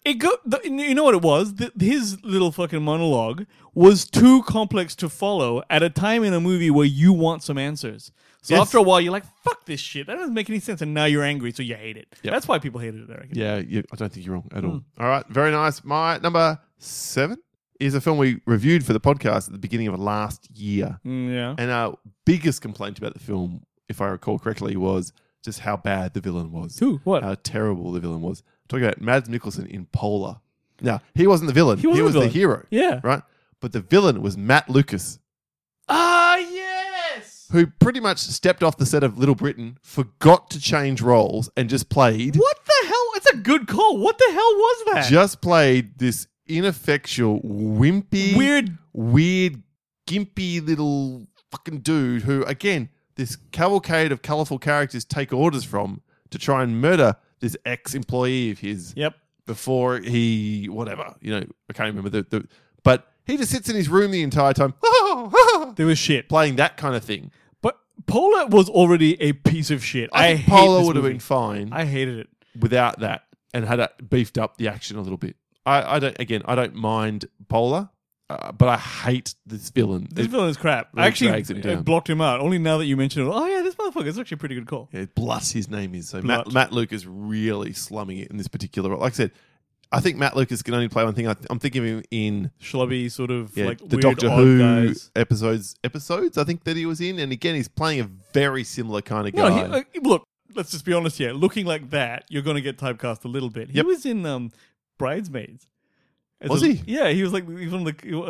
[SPEAKER 2] You know what it was? His little fucking monologue was too complex to follow at a time in a movie where you want some answers. So
[SPEAKER 3] Yes.
[SPEAKER 2] after a while, you're like, fuck this shit. That doesn't make any sense. And now you're angry, so you hate it.
[SPEAKER 3] Yep.
[SPEAKER 2] That's why people hated it, I reckon.
[SPEAKER 3] Yeah, I don't think you're wrong at all. All right, very nice. My number 7 is a film we reviewed for the podcast at the beginning of last year.
[SPEAKER 2] Yeah.
[SPEAKER 3] And our biggest complaint about the film, if I recall correctly, was just how bad the villain was.
[SPEAKER 2] Who? What?
[SPEAKER 3] How terrible the villain was. Talking about Mads Mikkelsen in Polar. Now, he wasn't the villain.
[SPEAKER 2] He wasn't
[SPEAKER 3] was
[SPEAKER 2] the
[SPEAKER 3] the
[SPEAKER 2] villain.
[SPEAKER 3] hero.
[SPEAKER 2] Yeah.
[SPEAKER 3] Right? But the villain was Matt Lucas,
[SPEAKER 2] Ah, yes!
[SPEAKER 3] who pretty much stepped off the set of Little Britain, forgot to change roles, and just played...
[SPEAKER 2] What the hell? It's a good call. What the hell was that?
[SPEAKER 3] Just played this ineffectual, wimpy... weird, gimpy little fucking dude who, again, this cavalcade of colourful characters take orders from to try and murder this ex-employee of his
[SPEAKER 2] Yep.
[SPEAKER 3] before he, whatever, I can't remember but he just sits in his room the entire time
[SPEAKER 2] There was shit.
[SPEAKER 3] playing that kind of thing.
[SPEAKER 2] But Polar was already a piece of shit.
[SPEAKER 3] I think
[SPEAKER 2] hate
[SPEAKER 3] Polar
[SPEAKER 2] this
[SPEAKER 3] would have
[SPEAKER 2] movie.
[SPEAKER 3] been fine
[SPEAKER 2] I hated it.
[SPEAKER 3] without that and had it beefed up the action a little bit. I don't mind Polar, but I hate this villain.
[SPEAKER 2] This villain is crap.
[SPEAKER 3] really
[SPEAKER 2] I actually
[SPEAKER 3] drags him down.
[SPEAKER 2] blocked him out. Only now that you mention it. Oh, yeah, this motherfucker is actually a pretty good call.
[SPEAKER 3] Yeah, Blutt, his name is. So
[SPEAKER 2] Blutt.
[SPEAKER 3] Matt Lucas really slumming it in this particular role. Like I said, I think Matt Lucas can only play one thing. I'm thinking of him in
[SPEAKER 2] Schlubby, sort of like
[SPEAKER 3] the
[SPEAKER 2] weird,
[SPEAKER 3] Doctor
[SPEAKER 2] odd
[SPEAKER 3] Who
[SPEAKER 2] guys.
[SPEAKER 3] episodes I think that he was in. And again, he's playing a very similar kind of
[SPEAKER 2] No,
[SPEAKER 3] guy.
[SPEAKER 2] look, let's just be honest here. Looking like that, you're going to get typecast a little bit. He
[SPEAKER 3] Yep.
[SPEAKER 2] was in Bridesmaids.
[SPEAKER 3] Was he?
[SPEAKER 2] Yeah, he was like from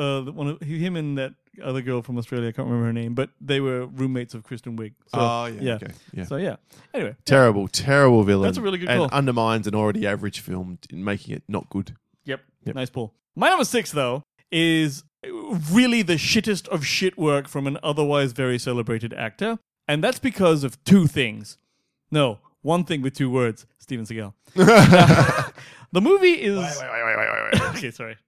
[SPEAKER 2] him and that other girl from Australia. I can't remember her name, but they were roommates of Kristen Wiig. So,
[SPEAKER 3] Okay. Yeah.
[SPEAKER 2] So yeah. Anyway,
[SPEAKER 3] Terrible villain.
[SPEAKER 2] That's a really good
[SPEAKER 3] and
[SPEAKER 2] call.
[SPEAKER 3] undermines an already average film, making it not good.
[SPEAKER 2] Yep. Nice pull. My number 6, though, is really the shittest of shit work from an otherwise very celebrated actor. And that's because of two things. No, one thing with two words. Steven Seagal. The movie is...
[SPEAKER 3] Wait.
[SPEAKER 2] Okay, sorry.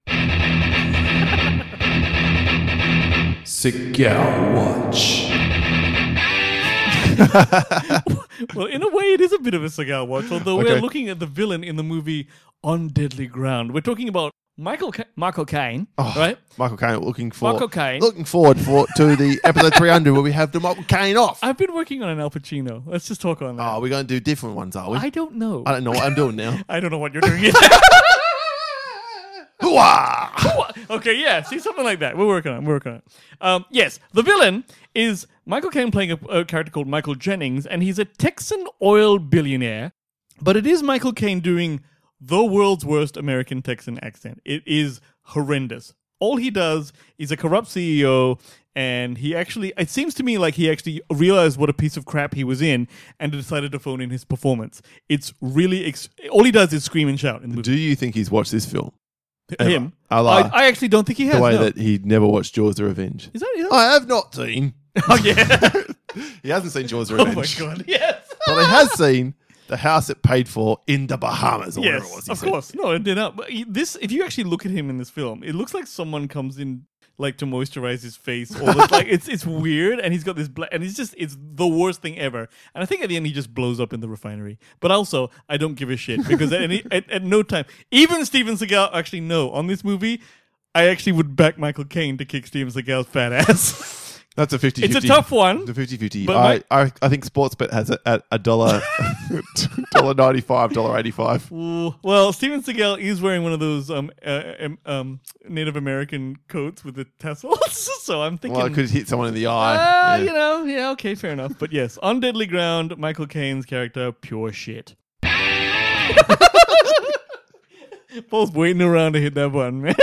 [SPEAKER 3] Seagal Watch.
[SPEAKER 2] Well, in a way, it is a bit of a Seagal watch, although
[SPEAKER 3] Okay.
[SPEAKER 2] we're looking at the villain in the movie On Deadly Ground. We're talking about Michael Caine, right?
[SPEAKER 3] Michael Caine looking
[SPEAKER 2] Michael Caine.
[SPEAKER 3] forward to the episode 300 where we have the Michael Caine off.
[SPEAKER 2] I've been working on an Al Pacino. Let's just talk on that.
[SPEAKER 3] Oh, we're going to do different ones, are we?
[SPEAKER 2] I don't know.
[SPEAKER 3] I don't know what I'm doing now.
[SPEAKER 2] I don't know what you're doing either.
[SPEAKER 3] Hooah!
[SPEAKER 2] Okay, yeah, see, something like that. We're working on it. Yes, the villain is Michael Caine playing a character called Michael Jennings, and he's a Texan oil billionaire, but it is Michael Caine doing the world's worst American Texan accent. It is horrendous. All he does is a corrupt CEO, and it seems to me like he actually realized what a piece of crap he was in and decided to phone in his performance. It's really, all he does is scream and shout in the movie.
[SPEAKER 3] Do you think he's watched this film?
[SPEAKER 2] Him.
[SPEAKER 3] Allah.
[SPEAKER 2] I actually don't think he has.
[SPEAKER 3] The way
[SPEAKER 2] no.
[SPEAKER 3] that he never watched Jaws the Revenge.
[SPEAKER 2] Is that?
[SPEAKER 3] I have not seen.
[SPEAKER 2] Oh yeah.
[SPEAKER 3] He hasn't seen Jaws the
[SPEAKER 2] Oh
[SPEAKER 3] Revenge.
[SPEAKER 2] my god. Yes.
[SPEAKER 3] But he has seen The House It Paid For in the Bahamas, or whatever it was.
[SPEAKER 2] Yes.
[SPEAKER 3] he
[SPEAKER 2] Of
[SPEAKER 3] said.
[SPEAKER 2] course. No, it did not. But if you actually look at him in this film, it looks like someone comes in like to moisturize his face. Or like it's weird, and he's got this black, and it's the worst thing ever. And I think at the end he just blows up in the refinery. But also, I don't give a shit because at no time, even Steven Seagal actually on this movie, I actually would back Michael Caine to kick Steven Seagal's fat ass.
[SPEAKER 3] That's a 50-50.
[SPEAKER 2] It's a tough one.
[SPEAKER 3] The 50-50.
[SPEAKER 2] But
[SPEAKER 3] I think Sportsbet has it at $1.95, $1.85.
[SPEAKER 2] Ooh, well, Steven Seagal is wearing one of those Native American coats with the tassels, so I'm thinking.
[SPEAKER 3] Well, it could hit someone in the eye. Yeah.
[SPEAKER 2] Okay, fair enough. But yes, on Deadly Ground, Michael Caine's character, pure shit. Paul's waiting around to hit that button, man.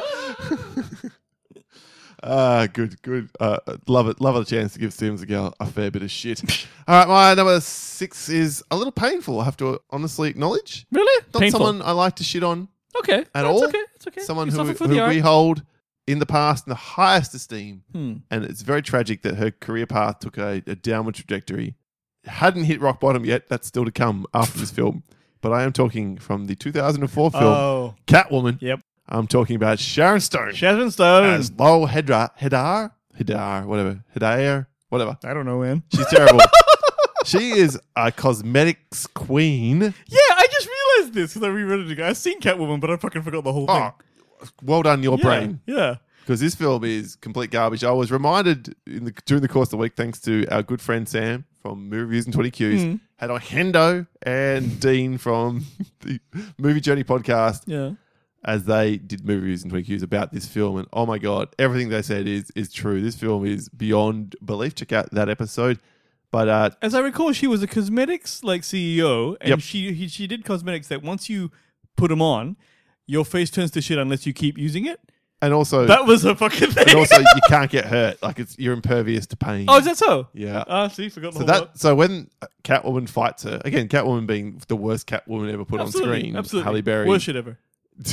[SPEAKER 3] Good. Love it. Love the chance to give Steven Seagal a fair bit of shit. All right, my number 6 is a little painful, I have to honestly acknowledge.
[SPEAKER 2] Really?
[SPEAKER 3] Not
[SPEAKER 2] Painful.
[SPEAKER 3] someone I like to shit on
[SPEAKER 2] Okay.
[SPEAKER 3] at all.
[SPEAKER 2] It's okay.
[SPEAKER 3] Someone
[SPEAKER 2] You
[SPEAKER 3] who
[SPEAKER 2] suffer for the art.
[SPEAKER 3] we hold in the past in the highest esteem.
[SPEAKER 2] Hmm.
[SPEAKER 3] And it's very tragic that her career path took a downward trajectory. Hadn't hit rock bottom yet. That's still to come after this film. But I am talking from the 2004 film,
[SPEAKER 2] Oh.
[SPEAKER 3] Catwoman.
[SPEAKER 2] Yep.
[SPEAKER 3] I'm talking about Sharon Stone.
[SPEAKER 2] Sharon Stone.
[SPEAKER 3] As Laurel Hedar, whatever.
[SPEAKER 2] I don't know, man.
[SPEAKER 3] She's terrible. She is a cosmetics queen.
[SPEAKER 2] Yeah, I just realized realized this because I reread it again. I've seen Catwoman, but I fucking forgot the whole thing.
[SPEAKER 3] Oh, well done, your brain.
[SPEAKER 2] Yeah.
[SPEAKER 3] Because this film is complete garbage. I was reminded during the course of the week, thanks to our good friend Sam from Movie Reviews and 20 Qs, had on Hendo and Dean from the Movie Journey podcast as they did Movie Reviews and 20 Qs about this film. And oh my God, everything they said is true. This film is beyond belief. Check out that episode. But
[SPEAKER 2] as I recall, she was a cosmetics CEO, and she did cosmetics that once you put them on, your face turns to shit unless you keep using it.
[SPEAKER 3] And also,
[SPEAKER 2] that was a fucking thing.
[SPEAKER 3] And also, you can't get hurt. Like you're impervious to pain.
[SPEAKER 2] Oh, is that so?
[SPEAKER 3] Yeah.
[SPEAKER 2] See, forgot the whole lot.
[SPEAKER 3] So when Catwoman fights her again, Catwoman being the worst Catwoman ever put on screen,
[SPEAKER 2] absolutely,
[SPEAKER 3] Halle Berry,
[SPEAKER 2] worst shit ever.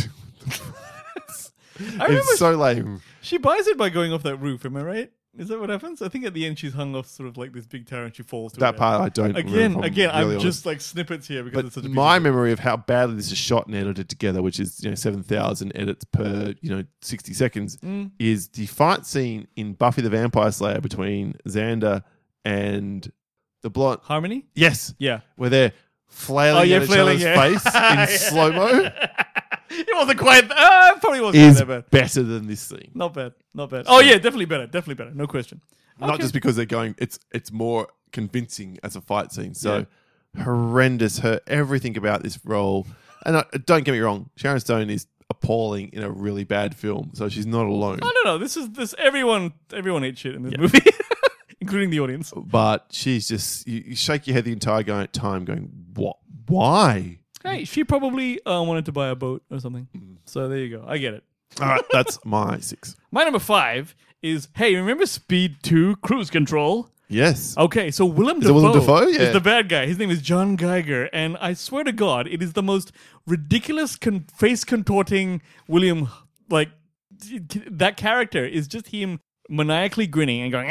[SPEAKER 3] It's so lame.
[SPEAKER 2] She buys it by going off that roof. Am I right? Is that what happens? I think at the end she's hung off sort of like this big tower and she falls to
[SPEAKER 3] that part. I don't.
[SPEAKER 2] Again,
[SPEAKER 3] really
[SPEAKER 2] I'm
[SPEAKER 3] honest.
[SPEAKER 2] just like snippets here because it's such a
[SPEAKER 3] my memory of how badly this is shot and edited together, which is 7,000 edits per 60 seconds, is the fight scene in Buffy the Vampire Slayer between Xander and the blonde
[SPEAKER 2] Harmony.
[SPEAKER 3] Yes,
[SPEAKER 2] Yeah.
[SPEAKER 3] where they're flailing at each other's face in slow mo.
[SPEAKER 2] It wasn't quite. Probably wasn't
[SPEAKER 3] Is
[SPEAKER 2] that bad.
[SPEAKER 3] better than this scene.
[SPEAKER 2] Not bad. Not bad. Oh yeah, definitely better. Definitely better. No question.
[SPEAKER 3] Not just because they're going. It's more convincing as a fight scene. So horrendous. Everything about this role. And don't get me wrong, Sharon Stone is appalling in a really bad film. So she's not alone.
[SPEAKER 2] Oh no. This. Everyone ate shit in this movie, including the audience.
[SPEAKER 3] But she's just you shake your head the entire time, going, what? Why?
[SPEAKER 2] Hey, she probably wanted to buy a boat or something. So there you go. I get it.
[SPEAKER 3] All right, that's my 6.
[SPEAKER 2] My number 5 is, hey, remember Speed 2 Cruise Control?
[SPEAKER 3] Yes.
[SPEAKER 2] Okay, so Willem
[SPEAKER 3] Is it Willem Dafoe? Yeah.
[SPEAKER 2] is the bad guy. His name is John Geiger. And I swear to God, it is the most ridiculous face contorting William, like, that character is just him maniacally grinning and going,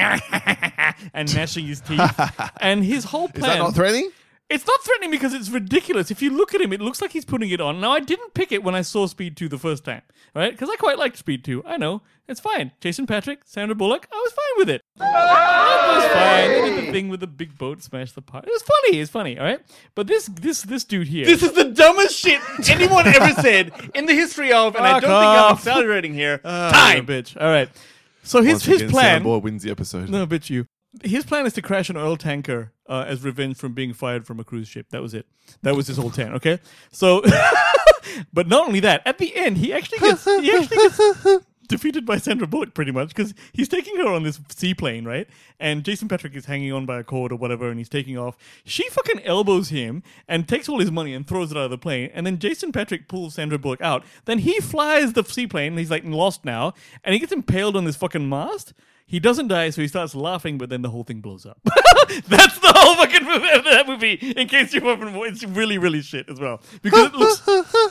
[SPEAKER 2] and gnashing his teeth. And his whole plan...
[SPEAKER 3] Is that not threatening?
[SPEAKER 2] It's not threatening because it's ridiculous. If you look at him, it looks like he's putting it on. Now, I didn't pick it when I saw Speed 2 the first time, right? Because I quite liked Speed 2. I know. It's fine. Jason Patrick, Sandra Bullock, I was fine with it. It was fine. They did the thing with the big boat, smash the part. It was funny. It's funny, all right? But this dude here...
[SPEAKER 5] This is the dumbest shit anyone ever said in the history of, and I don't think I'm exaggerating here, time.
[SPEAKER 2] Bitch. All right. So his plan...
[SPEAKER 3] Soundboard wins the episode.
[SPEAKER 2] No, bitch you. His plan is to crash an oil tanker as revenge from being fired from a cruise ship. That was it. That was his whole plan, okay? So, but not only that, at the end, he actually gets defeated by Sandra Bullock pretty much because he's taking her on this seaplane, right? And Jason Patrick is hanging on by a cord or whatever and he's taking off. She fucking elbows him and takes all his money and throws it out of the plane. And then Jason Patrick pulls Sandra Bullock out. Then he flies the seaplane and he's like lost now. And he gets impaled on this fucking mast. He doesn't die, so he starts laughing, but then the whole thing blows up. That's the whole fucking that movie. In case you haven't, it's really, really shit as well because it looks,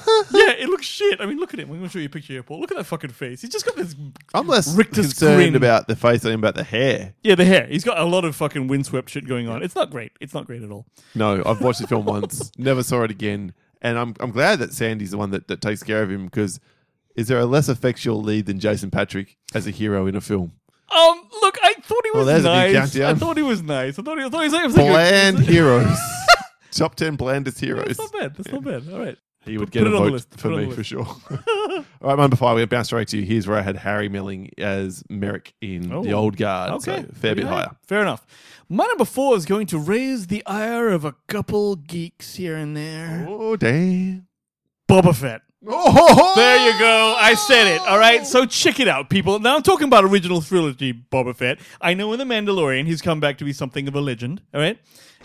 [SPEAKER 2] it looks shit. I mean, look at him. I'm gonna show you a picture here, Paul. Look at that fucking face. He's just got this.
[SPEAKER 3] I'm less
[SPEAKER 2] rictus
[SPEAKER 3] concerned
[SPEAKER 2] grin.
[SPEAKER 3] about the face than about the hair.
[SPEAKER 2] Yeah, the hair. He's got a lot of fucking windswept shit going on. It's not great. It's not great at all.
[SPEAKER 3] No, I've watched the film once, never saw it again, and I'm glad that Sandy's the one that takes care of him because is there a less effectual lead than Jason Patrick as a hero in a film?
[SPEAKER 2] Look, I thought he was
[SPEAKER 3] there's a big
[SPEAKER 2] nice.
[SPEAKER 3] countdown.
[SPEAKER 2] I thought he was nice. I thought he was like
[SPEAKER 3] Bland heroes. Top 10 blandest heroes.
[SPEAKER 2] That's not bad. That's not bad. All right.
[SPEAKER 3] He would
[SPEAKER 2] Put
[SPEAKER 3] get a
[SPEAKER 2] it on the
[SPEAKER 3] vote
[SPEAKER 2] list.
[SPEAKER 3] for
[SPEAKER 2] Put it on
[SPEAKER 3] me
[SPEAKER 2] the
[SPEAKER 3] for
[SPEAKER 2] list.
[SPEAKER 3] sure. All right, number 5, we bounce straight to you. Here's where I had Harry Melling as Merrick in The Old Guard.
[SPEAKER 2] Okay.
[SPEAKER 3] So fair bit
[SPEAKER 2] Pretty high.
[SPEAKER 3] higher.
[SPEAKER 2] Fair enough. My number 4 is going to raise the ire of a couple geeks here and there.
[SPEAKER 3] Oh, damn.
[SPEAKER 2] Boba Fett.
[SPEAKER 3] Oh,
[SPEAKER 2] There you go. I said it. All right. So check it out, people. Now I'm talking about original trilogy Boba Fett. I know in The Mandalorian he's come back to be something of a legend. All right.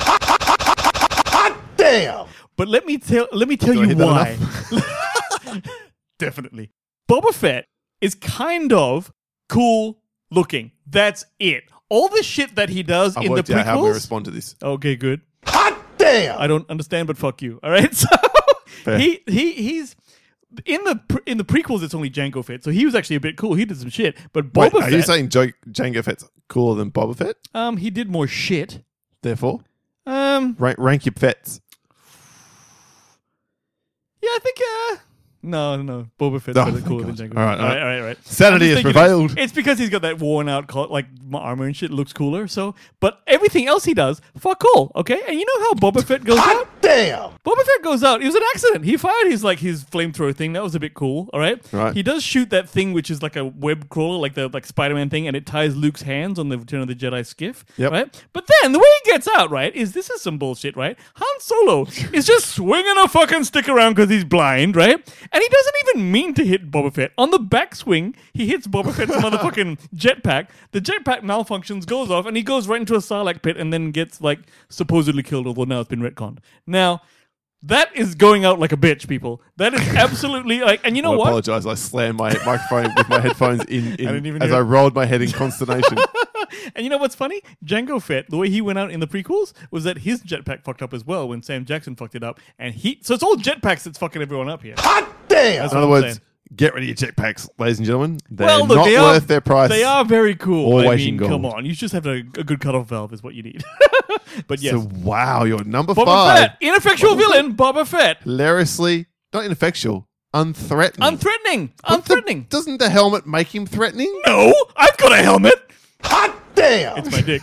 [SPEAKER 4] Damn!
[SPEAKER 2] But let me tell
[SPEAKER 3] I
[SPEAKER 2] you
[SPEAKER 3] hit that
[SPEAKER 2] why. Definitely. Boba Fett is kind of cool looking. That's it. All the shit that he does
[SPEAKER 3] I've
[SPEAKER 2] in the
[SPEAKER 3] worked out how we
[SPEAKER 2] prequels.
[SPEAKER 3] respond to this.
[SPEAKER 2] Okay, good.
[SPEAKER 4] Hot damn!
[SPEAKER 2] I don't understand, but fuck you. All right. So
[SPEAKER 3] Fair.
[SPEAKER 2] he's in the prequels. It's only Jango Fett, so he was actually a bit cool. He did some shit, but
[SPEAKER 3] Wait,
[SPEAKER 2] Boba
[SPEAKER 3] are you
[SPEAKER 2] Fett,
[SPEAKER 3] saying Jango Fett's cooler than Boba Fett?
[SPEAKER 2] he did more shit.
[SPEAKER 3] Therefore,
[SPEAKER 2] Yeah,
[SPEAKER 3] rank your Fetts.
[SPEAKER 2] I think. No, Boba Fett's
[SPEAKER 3] Oh,
[SPEAKER 2] better
[SPEAKER 3] thank
[SPEAKER 2] cooler than
[SPEAKER 3] God.
[SPEAKER 2] Jango.
[SPEAKER 3] All right,
[SPEAKER 2] all right.
[SPEAKER 3] Sanity
[SPEAKER 2] I'm
[SPEAKER 3] has
[SPEAKER 2] just thinking
[SPEAKER 3] prevailed.
[SPEAKER 2] It's because he's got that worn out like armor and shit looks cooler. So, but everything else he does, fuck all. Okay, and you know how Boba Fett goes out?
[SPEAKER 4] damn!
[SPEAKER 2] Boba Fett goes out. It was an accident. He fired his flamethrower thing. That was a bit cool. All right.
[SPEAKER 3] Right.
[SPEAKER 2] He does shoot that thing, which is like a web crawler, like the Spider-Man thing, and it ties Luke's hands on the Return of the Jedi skiff.
[SPEAKER 3] Yep.
[SPEAKER 2] Right. But then the way he gets out, right, is this is some bullshit, right? Han Solo is just swinging a fucking stick around because he's blind, right? And he doesn't even mean to hit Boba Fett. On the backswing, he hits Boba Fett's motherfucking jetpack. The jetpack malfunctions, goes off, and he goes right into a Sarlacc pit and then gets supposedly killed, although now it's been retconned. Now, that is going out like a bitch, people. That is absolutely and you know
[SPEAKER 3] I
[SPEAKER 2] what?
[SPEAKER 3] apologize. I slammed my microphone with my headphones in
[SPEAKER 2] didn't even
[SPEAKER 3] as
[SPEAKER 2] hear
[SPEAKER 3] I
[SPEAKER 2] it.
[SPEAKER 3] rolled my head in consternation.
[SPEAKER 2] And you know what's funny? Jango Fett, the way he went out in the prequels was that his jetpack fucked up as well when Sam Jackson fucked it up. And so it's all jetpacks that's fucking everyone up here.
[SPEAKER 4] Hot damn!
[SPEAKER 2] That's
[SPEAKER 3] In
[SPEAKER 2] what
[SPEAKER 3] other
[SPEAKER 2] I'm
[SPEAKER 3] words,
[SPEAKER 2] saying.
[SPEAKER 3] get rid of your jetpacks, ladies and gentlemen. They're
[SPEAKER 2] Well, look,
[SPEAKER 3] not
[SPEAKER 2] they
[SPEAKER 3] worth
[SPEAKER 2] are,
[SPEAKER 3] their price.
[SPEAKER 2] They are very cool.
[SPEAKER 3] Or
[SPEAKER 2] I
[SPEAKER 3] weight
[SPEAKER 2] mean,
[SPEAKER 3] in gold.
[SPEAKER 2] come on. You just have a good cutoff valve is what you need. But yes.
[SPEAKER 3] So, wow, you're number
[SPEAKER 2] Boba
[SPEAKER 3] 5.
[SPEAKER 2] Fett. Ineffectual villain, Boba Fett.
[SPEAKER 3] Hilariously, not ineffectual, unthreatening.
[SPEAKER 2] Unthreatening.
[SPEAKER 3] What the-
[SPEAKER 2] Unthreatening.
[SPEAKER 3] doesn't the helmet make him threatening?
[SPEAKER 2] No, I've got a helmet.
[SPEAKER 4] Hot damn!
[SPEAKER 2] It's my dick.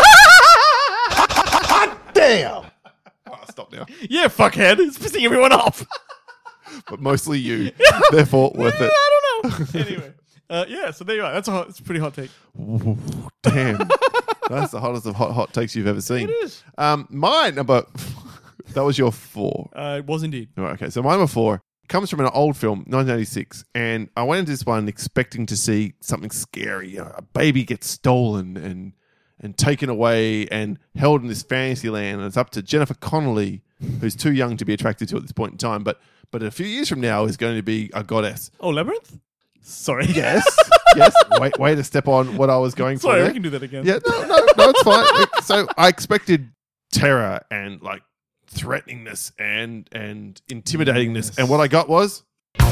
[SPEAKER 4] Hot damn!
[SPEAKER 3] Oh, stop now.
[SPEAKER 2] Yeah, fuckhead. It's pissing everyone off.
[SPEAKER 3] But mostly you. Therefore, worth it.
[SPEAKER 2] I don't know. Anyway. Yeah, so there you are. That's it's a pretty hot take.
[SPEAKER 3] Ooh, damn. That's the hottest of hot takes you've ever seen.
[SPEAKER 2] It is.
[SPEAKER 3] My number... that was your 4.
[SPEAKER 2] It was indeed.
[SPEAKER 3] All right, okay, so my number 4 comes from an old film, 1986, and I went into this one expecting to see something scary. A baby gets stolen and taken away and held in this fantasy land, and it's up to Jennifer Connelly, who's too young to be attracted to at this point in time, but a few years from now is going to be a goddess.
[SPEAKER 2] Oh, Labyrinth? Sorry.
[SPEAKER 3] Yes, yes. Way to step on what I was going for.
[SPEAKER 2] Sorry,
[SPEAKER 3] there.
[SPEAKER 2] we can do that again.
[SPEAKER 3] Yeah, no, it's fine. So I expected terror and threateningness and intimidatingness, and what I got was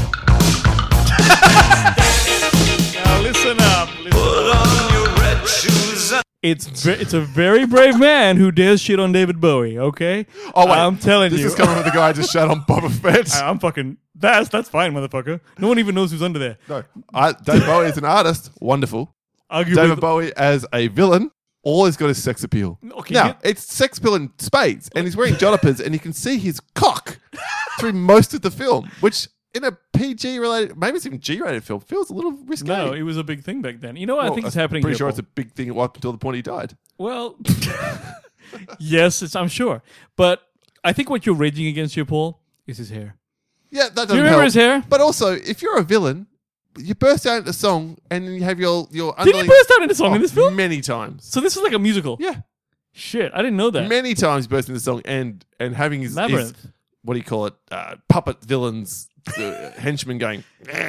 [SPEAKER 2] Now listen up. It's a very brave man who dares shit on David Bowie, okay?
[SPEAKER 3] oh wait,
[SPEAKER 2] I'm telling
[SPEAKER 3] this
[SPEAKER 2] you.
[SPEAKER 3] is coming from the guy who just shot on Boba Fett.
[SPEAKER 2] I'm fucking... That's fine, motherfucker. No one even knows who's under there.
[SPEAKER 3] No, David Bowie is an artist, wonderful.
[SPEAKER 2] Arguably,
[SPEAKER 3] David Bowie as a villain, all he's got is sex appeal.
[SPEAKER 2] Okay,
[SPEAKER 3] Now
[SPEAKER 2] yeah.
[SPEAKER 3] it's sex appeal in spades, and he's wearing jodhpurs, and you can see his cock through most of the film, which in a PG related, maybe it's even G rated film, feels a little risque.
[SPEAKER 2] No, it was a big thing back then. You know what I think is
[SPEAKER 3] I'm
[SPEAKER 2] happening
[SPEAKER 3] Pretty
[SPEAKER 2] here,
[SPEAKER 3] sure
[SPEAKER 2] Paul?
[SPEAKER 3] it's a big thing up until the point he died.
[SPEAKER 2] Well, yes, I'm sure. But I think what you're raging against here, Paul, is his hair.
[SPEAKER 3] Yeah, that doesn't
[SPEAKER 2] Do you remember
[SPEAKER 3] help.
[SPEAKER 2] his hair?
[SPEAKER 3] But also, if you're a villain, you burst out into song and then you have your
[SPEAKER 2] Did he
[SPEAKER 3] underling-
[SPEAKER 2] burst out into song in this film?
[SPEAKER 3] Many times.
[SPEAKER 2] So this is like a musical.
[SPEAKER 3] Yeah.
[SPEAKER 2] Shit, I didn't know that.
[SPEAKER 3] Many times he burst into song and having his
[SPEAKER 2] Labyrinth.
[SPEAKER 3] what do you call it? Puppet villains, henchmen going.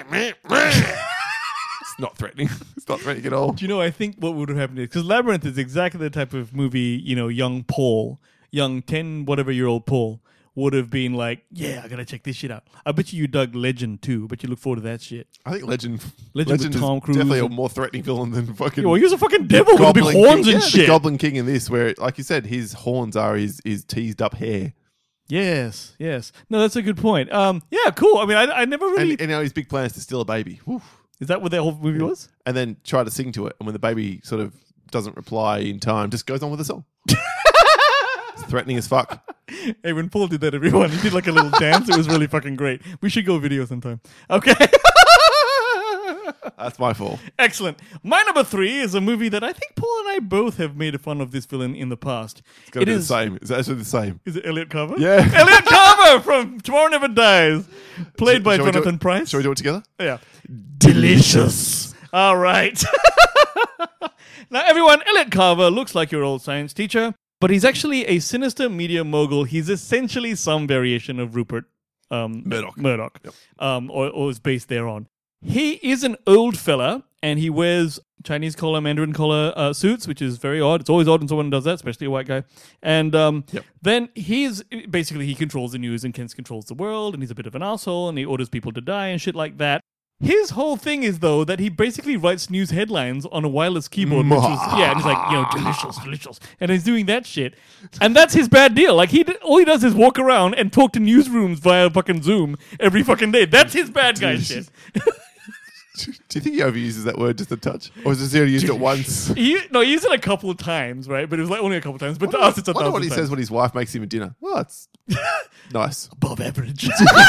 [SPEAKER 3] It's not threatening. It's not threatening at all.
[SPEAKER 2] Do you know, I think what would have happened is, because Labyrinth is exactly the type of movie, young Paul, young 10 whatever year old Paul would have been like, yeah, I gotta check this shit out. I bet you dug Legend too, but you look forward to that shit.
[SPEAKER 3] I think Legend
[SPEAKER 2] with
[SPEAKER 3] is
[SPEAKER 2] Tom Cruise
[SPEAKER 3] definitely a
[SPEAKER 2] and-
[SPEAKER 3] more threatening villain than fucking.
[SPEAKER 2] Yeah, well, he was a fucking devil with big
[SPEAKER 3] Goblin
[SPEAKER 2] horns
[SPEAKER 3] King.
[SPEAKER 2] and
[SPEAKER 3] Yeah,
[SPEAKER 2] shit.
[SPEAKER 3] The Goblin King in this, where, like you said, his horns are his teased up hair.
[SPEAKER 2] Yes. No, that's a good point. Yeah, cool. I mean, I never really...
[SPEAKER 3] And now his big plan is to steal a baby. Woof.
[SPEAKER 2] Is that what that whole movie was?
[SPEAKER 3] And then try to sing to it. And when the baby sort of doesn't reply in time, just goes on with the song. It's threatening as fuck.
[SPEAKER 2] Hey, when Paul did that, everyone, he did like a little dance. It was really fucking great. We should go video sometime. Okay.
[SPEAKER 3] That's my fault.
[SPEAKER 2] Excellent. My number 3 is a movie that I think Paul and I both have made fun of this villain in the past.
[SPEAKER 3] It's got to be the same. It's actually the same.
[SPEAKER 2] Is it Elliot Carver?
[SPEAKER 3] Yeah.
[SPEAKER 2] Elliot Carver from Tomorrow Never Dies, played by
[SPEAKER 3] Shall we do
[SPEAKER 2] Jonathan
[SPEAKER 3] it-
[SPEAKER 2] Pryce.
[SPEAKER 3] Shall we do it together?
[SPEAKER 2] Yeah. Delicious. All right. Now, everyone, Elliot Carver looks like your old science teacher, but he's actually a sinister media mogul. He's essentially some variation of Rupert Murdoch.
[SPEAKER 3] Yep.
[SPEAKER 2] Or is based thereon. He is an old fella, and he wears Chinese collar, Mandarin collar suits, which is very odd. It's always odd when someone does that, especially a white guy. And then he controls the news, and Kent controls the world, and he's a bit of an asshole, and he orders people to die and shit like that. His whole thing is, though, that he basically writes news headlines on a wireless keyboard, which was, and he's like, delicious, and he's doing that shit, and that's his bad deal. Like, all he does is walk around and talk to newsrooms via fucking Zoom every fucking day. That's his bad guy shit.
[SPEAKER 3] Do you think he overuses that word just a touch? Or is it he only used it once?
[SPEAKER 2] He used it a couple of times, right? But it was like only a couple of times. But to us, it's a
[SPEAKER 3] I wonder
[SPEAKER 2] thousand
[SPEAKER 3] what he
[SPEAKER 2] times.
[SPEAKER 3] says when his wife makes him a dinner. Well, it's Nice.
[SPEAKER 2] above average.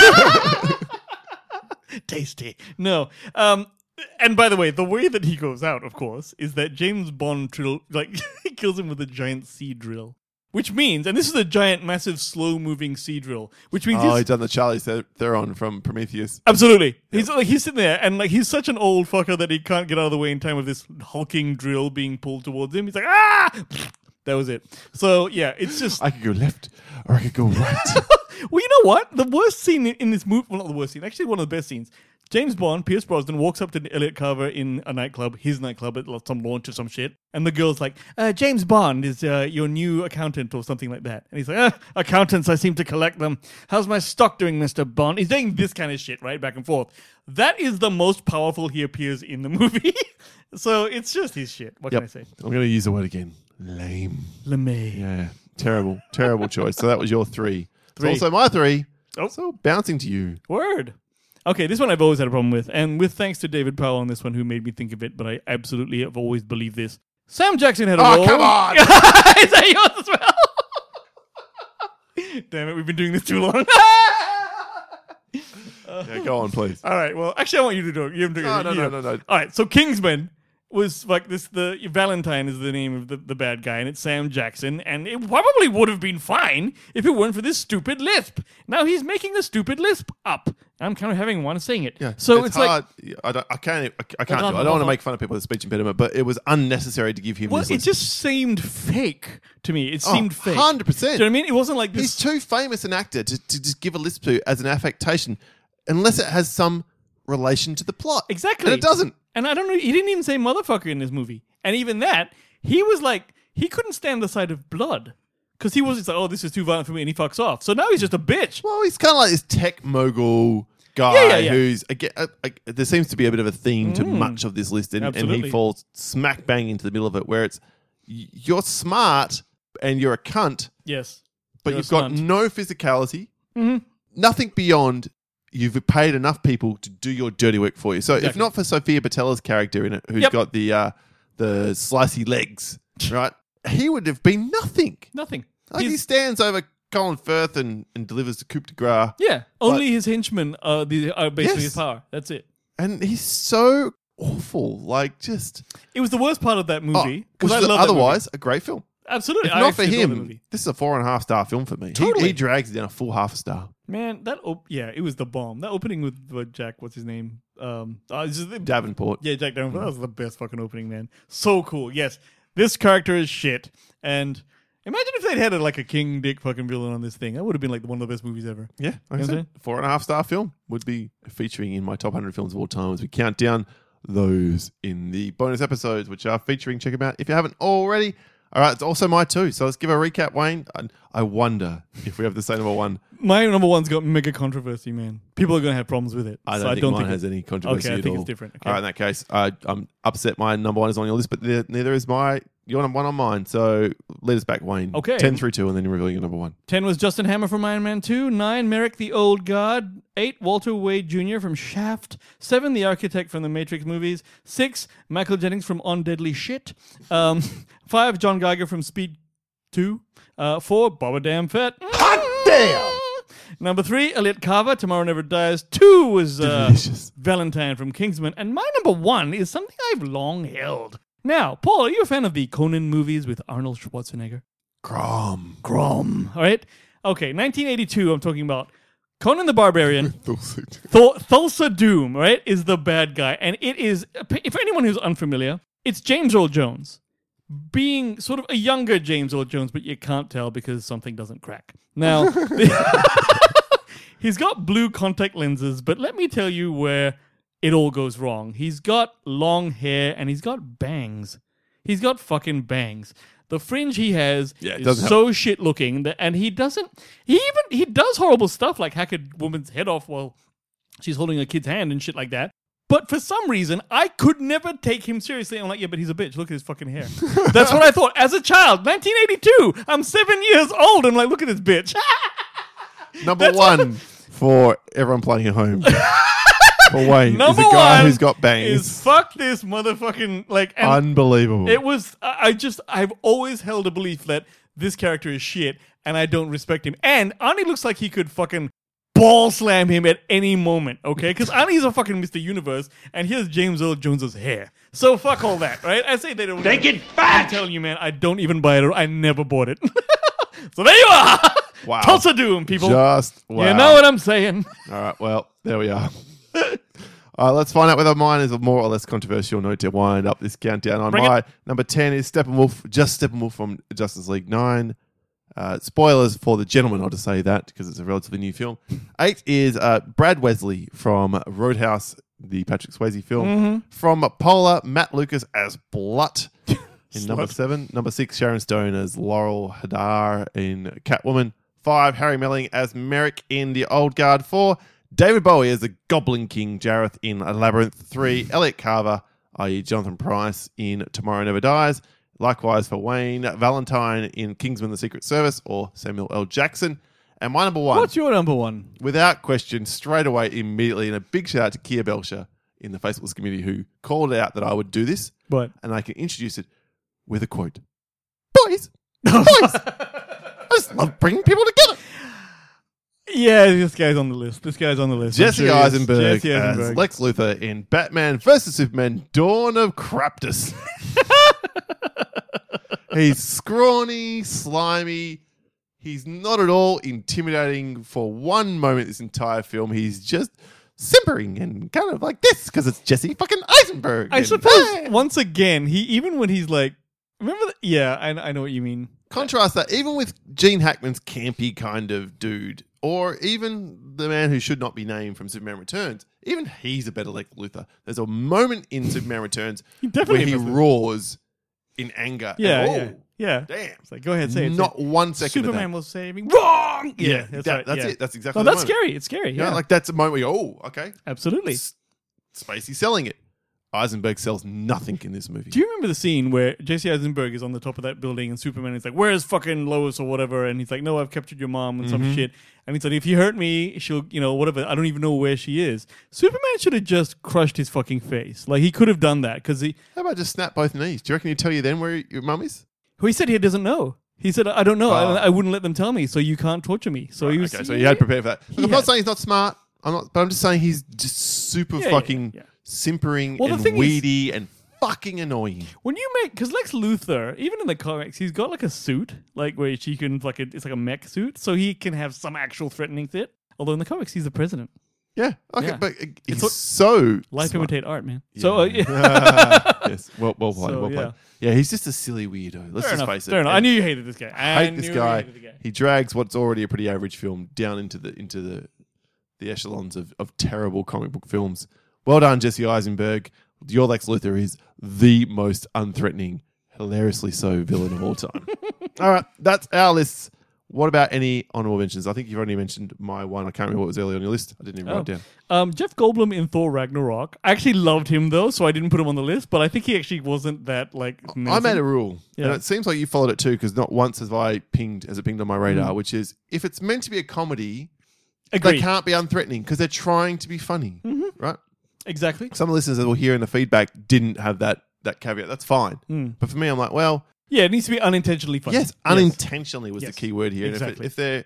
[SPEAKER 2] Tasty. No. And by the way, the way that he goes out, of course, is that James Bond he kills him with a giant sea drill. Which means, and this is a giant, massive, slow-moving sea drill, which means
[SPEAKER 3] Oh, he's done the Charlize Theron from Prometheus.
[SPEAKER 2] absolutely. He's sitting there, and he's such an old fucker that he can't get out of the way in time of this hulking drill being pulled towards him. He's like, ah! That was it. So yeah, it's just.
[SPEAKER 3] I could go left or I could go right.
[SPEAKER 2] Well, you know what? The worst scene in this movie, well, not the worst scene, actually one of the best scenes. James Bond, Pierce Brosnan, walks up to Elliot Carver in a nightclub, his nightclub at some launch or some shit. And the girl's like, James Bond is your new accountant or something like that. And he's like, accountants, I seem to collect them. How's my stock doing, Mr. Bond? He's doing this kind of shit, right? Back and forth. That is the most powerful he appears in the movie. So it's just his shit. What can I say?
[SPEAKER 3] I'm going to use the word again. Lame.
[SPEAKER 2] LeMay.
[SPEAKER 3] Yeah. Terrible choice. So that was your 3.
[SPEAKER 2] Three.
[SPEAKER 3] It's also my 3.
[SPEAKER 2] Oh.
[SPEAKER 3] So bouncing to you.
[SPEAKER 2] Word. Okay, this one I've always had a problem with, and with thanks to David Powell on this one who made me think of it, but I absolutely have always believed this. Sam Jackson had a role.
[SPEAKER 3] Oh, come on!
[SPEAKER 2] Is that yours as well? Damn it, we've been doing this too long.
[SPEAKER 3] Yeah, go on, please.
[SPEAKER 2] All right, well, actually, I want you to do it. You haven't done it.
[SPEAKER 3] No.
[SPEAKER 2] All right, so Kingsman was like this. The Valentine is the name of the bad guy, and it's Sam Jackson. And it probably would have been fine if it weren't for this stupid lisp. Now he's making a stupid lisp up. I'm kind of having one saying it.
[SPEAKER 3] Yeah,
[SPEAKER 2] so it's
[SPEAKER 3] hard.
[SPEAKER 2] like
[SPEAKER 3] I can't do it. I don't want to make fun of people with speech impediment, but it was unnecessary to give him this.
[SPEAKER 2] it just seemed fake to me. It seemed fake.
[SPEAKER 3] 100%.
[SPEAKER 2] Do you know what I mean? It wasn't like this.
[SPEAKER 3] He's too famous an actor to just give a lisp to as an affectation, unless it has some relation to the plot.
[SPEAKER 2] Exactly.
[SPEAKER 3] And it doesn't.
[SPEAKER 2] And I don't know, he didn't even say motherfucker in this movie. And even that, he was like, he couldn't stand the sight of blood. Because he was just like, oh, this is too violent for me, and he fucks off. So now he's just a bitch.
[SPEAKER 3] Well, he's kind of like this tech mogul guy
[SPEAKER 2] Yeah.
[SPEAKER 3] who's, again, there seems to be a bit of a theme to much of this list, and
[SPEAKER 2] Absolutely.
[SPEAKER 3] he falls smack bang into the middle of it, where it's, you're smart and you're a cunt,
[SPEAKER 2] Yes.
[SPEAKER 3] but
[SPEAKER 2] You're
[SPEAKER 3] you've
[SPEAKER 2] a
[SPEAKER 3] got
[SPEAKER 2] cunt.
[SPEAKER 3] no physicality, nothing beyond. You've paid enough people to do your dirty work for you. So if
[SPEAKER 2] Exactly.
[SPEAKER 3] not for Sophia Botella's character in it, who's
[SPEAKER 2] Yep.
[SPEAKER 3] got the slicey legs, right? He would have been nothing.
[SPEAKER 2] Nothing.
[SPEAKER 3] Like he
[SPEAKER 2] He's-
[SPEAKER 3] stands over Colin Firth and delivers the coup de grace.
[SPEAKER 2] yeah. Only his henchmen are basically
[SPEAKER 3] Yes.
[SPEAKER 2] his power. That's it.
[SPEAKER 3] And he's so awful. Like, just...
[SPEAKER 2] It was the worst part of that movie.
[SPEAKER 3] which
[SPEAKER 2] Because I
[SPEAKER 3] is
[SPEAKER 2] love that
[SPEAKER 3] otherwise a great film.
[SPEAKER 2] movie. Absolutely.
[SPEAKER 3] If
[SPEAKER 2] I
[SPEAKER 3] not for
[SPEAKER 2] actually adore the
[SPEAKER 3] him,
[SPEAKER 2] movie.
[SPEAKER 3] this is a 4.5 star film for me.
[SPEAKER 2] Totally.
[SPEAKER 3] He drags it down a full half a star.
[SPEAKER 2] Man, it was the bomb. That opening with Jack, what's his name?
[SPEAKER 3] Davenport.
[SPEAKER 2] Yeah, Jack Davenport. That was the best fucking opening, man. So cool. Yes, this character is shit. And imagine if they'd had like a King Dick fucking villain on this thing. That would have been like one of the best movies ever.
[SPEAKER 3] Yeah, like I
[SPEAKER 2] You know
[SPEAKER 3] said, 4.5 star film would be featuring in my top 100 films of all time as we count down those in the bonus episodes, which are featuring. Check them out if you haven't already. All right, it's also my 2. So let's give a recap, Wayne. I wonder if we have the same number 1.
[SPEAKER 2] My number one's got mega controversy, man. People are going to have problems with it.
[SPEAKER 3] I
[SPEAKER 2] So
[SPEAKER 3] don't think mine has any controversy
[SPEAKER 2] Okay, I
[SPEAKER 3] at
[SPEAKER 2] think
[SPEAKER 3] all.
[SPEAKER 2] it's different. Okay.
[SPEAKER 3] All right, in that case, I'm upset my number 1 is on your list, but neither is your number 1 on mine. So lead us back, Wayne.
[SPEAKER 2] Okay.
[SPEAKER 3] 10 through 2, and then you reveal your number 1.
[SPEAKER 2] 10 was Justin Hammer from Iron Man 2. 9, Merrick the Old God. 8, Walter Wade Jr. from Shaft. 7, the Architect from the Matrix movies. 6, Michael Jennings from On Deadly Shit. 5, John Geiger from Speed 2. 4, Boba Damn Fett.
[SPEAKER 4] Hot damn!
[SPEAKER 2] Number 3, Elliot Carver, Tomorrow Never Dies. 2 was
[SPEAKER 3] Delicious.
[SPEAKER 2] Valentine from Kingsman. And my number 1 is something I've long held. Now, Paul, are you a fan of the Conan movies with Arnold Schwarzenegger?
[SPEAKER 3] Grom.
[SPEAKER 2] All right? Okay, 1982, I'm talking about Conan the Barbarian. Thulsa Doom, right, is the bad guy. And it is, for anyone who's unfamiliar, it's James Earl Jones being sort of a younger James Earl Jones, but you can't tell because something doesn't crack. Now, he's got blue contact lenses, but let me tell you where it all goes wrong. He's got long hair and he's got bangs. He's got fucking bangs. The fringe he has is
[SPEAKER 3] doesn't
[SPEAKER 2] so shit looking that, and he does horrible stuff like hack a woman's head off while she's holding a kid's hand and shit like that. But for some reason, I could never take him seriously. I'm like, yeah, but he's a bitch. Look at his fucking hair. That's what I thought as a child. 1982. I'm 7 years old. I'm like, look at this bitch.
[SPEAKER 3] Number 1 for everyone playing at home. For Wayne,
[SPEAKER 2] Number
[SPEAKER 3] is a guy
[SPEAKER 2] 1
[SPEAKER 3] who's got bangs.
[SPEAKER 2] is fuck this motherfucking like. And
[SPEAKER 3] Unbelievable.
[SPEAKER 2] it was. I've always held a belief that this character is shit, and I don't respect him. And Arnie looks like he could fucking ball slam him at any moment, okay? Because Arnie's a fucking Mr. Universe, and here's James Earl Jones's hair. So fuck all that, right? I say they don't.
[SPEAKER 4] They get fat!
[SPEAKER 2] I'm telling you, man, I don't even buy it. I never bought it. So there you are.
[SPEAKER 3] Wow.
[SPEAKER 2] Tulsa Doom, people.
[SPEAKER 3] Just wow.
[SPEAKER 2] You know what I'm saying?
[SPEAKER 3] All right, well, there we are. All right, let's find out whether mine is a more or less controversial note to wind up this countdown. On
[SPEAKER 2] Bring
[SPEAKER 3] my
[SPEAKER 2] it.
[SPEAKER 3] number 10 is Steppenwolf from Justice League 9. Spoilers for The Gentleman, I'll just say that because it's a relatively new film. 8 is Brad Wesley from Roadhouse, the Patrick Swayze film.
[SPEAKER 2] Mm-hmm.
[SPEAKER 3] From Polar, Matt Lucas as Blut in number 7. Number 6, Sharon Stone as Laurel Hadar in Catwoman. 5, Harry Melling as Merrick in The Old Guard. 4, David Bowie as the Goblin King Jareth in Labyrinth. 3, Elliot Carver, i.e. Jonathan Pryce in Tomorrow Never Dies. Likewise for Wayne Valentine in Kingsman The Secret Service or Samuel L. Jackson. And my number 1,
[SPEAKER 2] What's your number 1?
[SPEAKER 3] without question, straight away, immediately, and a big shout out to Kia Belcher in the Faceless community who called out that I would do this.
[SPEAKER 2] What?
[SPEAKER 3] And I can introduce it with a quote. Boys! I just love bringing people together.
[SPEAKER 2] Yeah, this guy's on the list.
[SPEAKER 3] Jesse Eisenberg
[SPEAKER 2] Jesse
[SPEAKER 3] as
[SPEAKER 2] Eisenberg.
[SPEAKER 3] Lex Luthor in Batman vs. Superman Dawn of Craptus. He's scrawny, slimy. He's not at all intimidating for one moment this entire film. He's just simpering and kind of like this because it's Jesse fucking Eisenberg.
[SPEAKER 2] I
[SPEAKER 3] And,
[SPEAKER 2] suppose,
[SPEAKER 3] hey!
[SPEAKER 2] once again, even when he's like, remember that? Yeah, I know what you mean.
[SPEAKER 3] Contrast that even with Gene Hackman's campy kind of dude, or even the man who should not be named from Superman Returns. Even he's a better Lex Luthor. There's a moment in Superman Returns
[SPEAKER 2] definitely
[SPEAKER 3] where he
[SPEAKER 2] does.
[SPEAKER 3] roars in anger.
[SPEAKER 2] Yeah,
[SPEAKER 3] and,
[SPEAKER 2] yeah.
[SPEAKER 3] damn.
[SPEAKER 2] It's like, go ahead, say it.
[SPEAKER 3] Not 1 second
[SPEAKER 2] Superman
[SPEAKER 3] of that.
[SPEAKER 2] will save me. Wrong! Yeah, that's right.
[SPEAKER 3] That's
[SPEAKER 2] yeah.
[SPEAKER 3] it. That's exactly
[SPEAKER 2] No,
[SPEAKER 3] the
[SPEAKER 2] that's
[SPEAKER 3] moment.
[SPEAKER 2] scary. It's scary.
[SPEAKER 3] You know,
[SPEAKER 2] Yeah,
[SPEAKER 3] like that's a moment where you go, oh, okay.
[SPEAKER 2] absolutely.
[SPEAKER 3] Spacey selling it. Eisenberg sells nothing in this movie.
[SPEAKER 2] Do you remember the scene where Jesse Eisenberg is on the top of that building and Superman is like, where's fucking Lois or whatever? And he's like, no, I've captured your mom and some shit. And he's like, if you hurt me, she'll, whatever. I don't even know where she is. Superman should have just crushed his fucking face. Like, he could have done that because
[SPEAKER 3] How about just snap both knees? Do you reckon he'd tell you then where your mum is?
[SPEAKER 2] he said he doesn't know. He said, I don't know.
[SPEAKER 3] Oh.
[SPEAKER 2] I wouldn't let them tell me, so you can't torture me. So he was.
[SPEAKER 3] Okay, so he had prepared for that. Look, I'm not
[SPEAKER 2] had.
[SPEAKER 3] saying he's not smart. But I'm just saying he's just super
[SPEAKER 2] Yeah,
[SPEAKER 3] fucking
[SPEAKER 2] yeah.
[SPEAKER 3] simpering
[SPEAKER 2] Well, the
[SPEAKER 3] and
[SPEAKER 2] thing is-
[SPEAKER 3] weedy and fucking annoying.
[SPEAKER 2] When you make, because Lex Luthor, even in the comics, he's got like a suit, like where she can, it's like a mech suit, so he can have some actual threatening threat. Although in the comics, he's the president.
[SPEAKER 3] Yeah, okay,
[SPEAKER 2] Yeah.
[SPEAKER 3] but he's
[SPEAKER 2] what-
[SPEAKER 3] so
[SPEAKER 2] Life
[SPEAKER 3] smart.
[SPEAKER 2] imitate art, man. So,
[SPEAKER 3] Yes, well played,
[SPEAKER 2] So,
[SPEAKER 3] well played.
[SPEAKER 2] yeah.
[SPEAKER 3] Yeah, he's just a silly weirdo. Let's
[SPEAKER 2] fair
[SPEAKER 3] just
[SPEAKER 2] enough.
[SPEAKER 3] face it.
[SPEAKER 2] Fair enough. I
[SPEAKER 3] And
[SPEAKER 2] knew you hated this guy.
[SPEAKER 3] I hate this
[SPEAKER 2] knew you
[SPEAKER 3] guy.
[SPEAKER 2] hated the guy.
[SPEAKER 3] He drags what's already a pretty average film down into the echelons of terrible comic book films. Well done, Jesse Eisenberg. Your Lex Luthor is the most unthreatening, hilariously so villain of all time. All right, that's our lists. What about any honorable mentions? I think you've already mentioned my one. I can't remember what was earlier on your list. I didn't even write it down.
[SPEAKER 2] Jeff Goldblum in Thor Ragnarok. I actually loved him though, so I didn't put him on the list. But I think he actually wasn't that like.
[SPEAKER 3] I
[SPEAKER 2] menacing.
[SPEAKER 3] made a rule, and
[SPEAKER 2] Yeah.
[SPEAKER 3] it seems like you followed it too, because not once has it pinged on my radar, which is if it's meant to be a comedy,
[SPEAKER 2] Agreed.
[SPEAKER 3] they can't be unthreatening because they're trying to be funny, right?
[SPEAKER 2] Exactly.
[SPEAKER 3] Some listeners that will hear in the feedback didn't have that caveat. That's fine. But for me, I'm like, well,
[SPEAKER 2] Yeah, it needs to be unintentionally funny.
[SPEAKER 3] yes, unintentionally was
[SPEAKER 2] Yes.
[SPEAKER 3] the key word here.
[SPEAKER 2] Exactly.
[SPEAKER 3] And if they're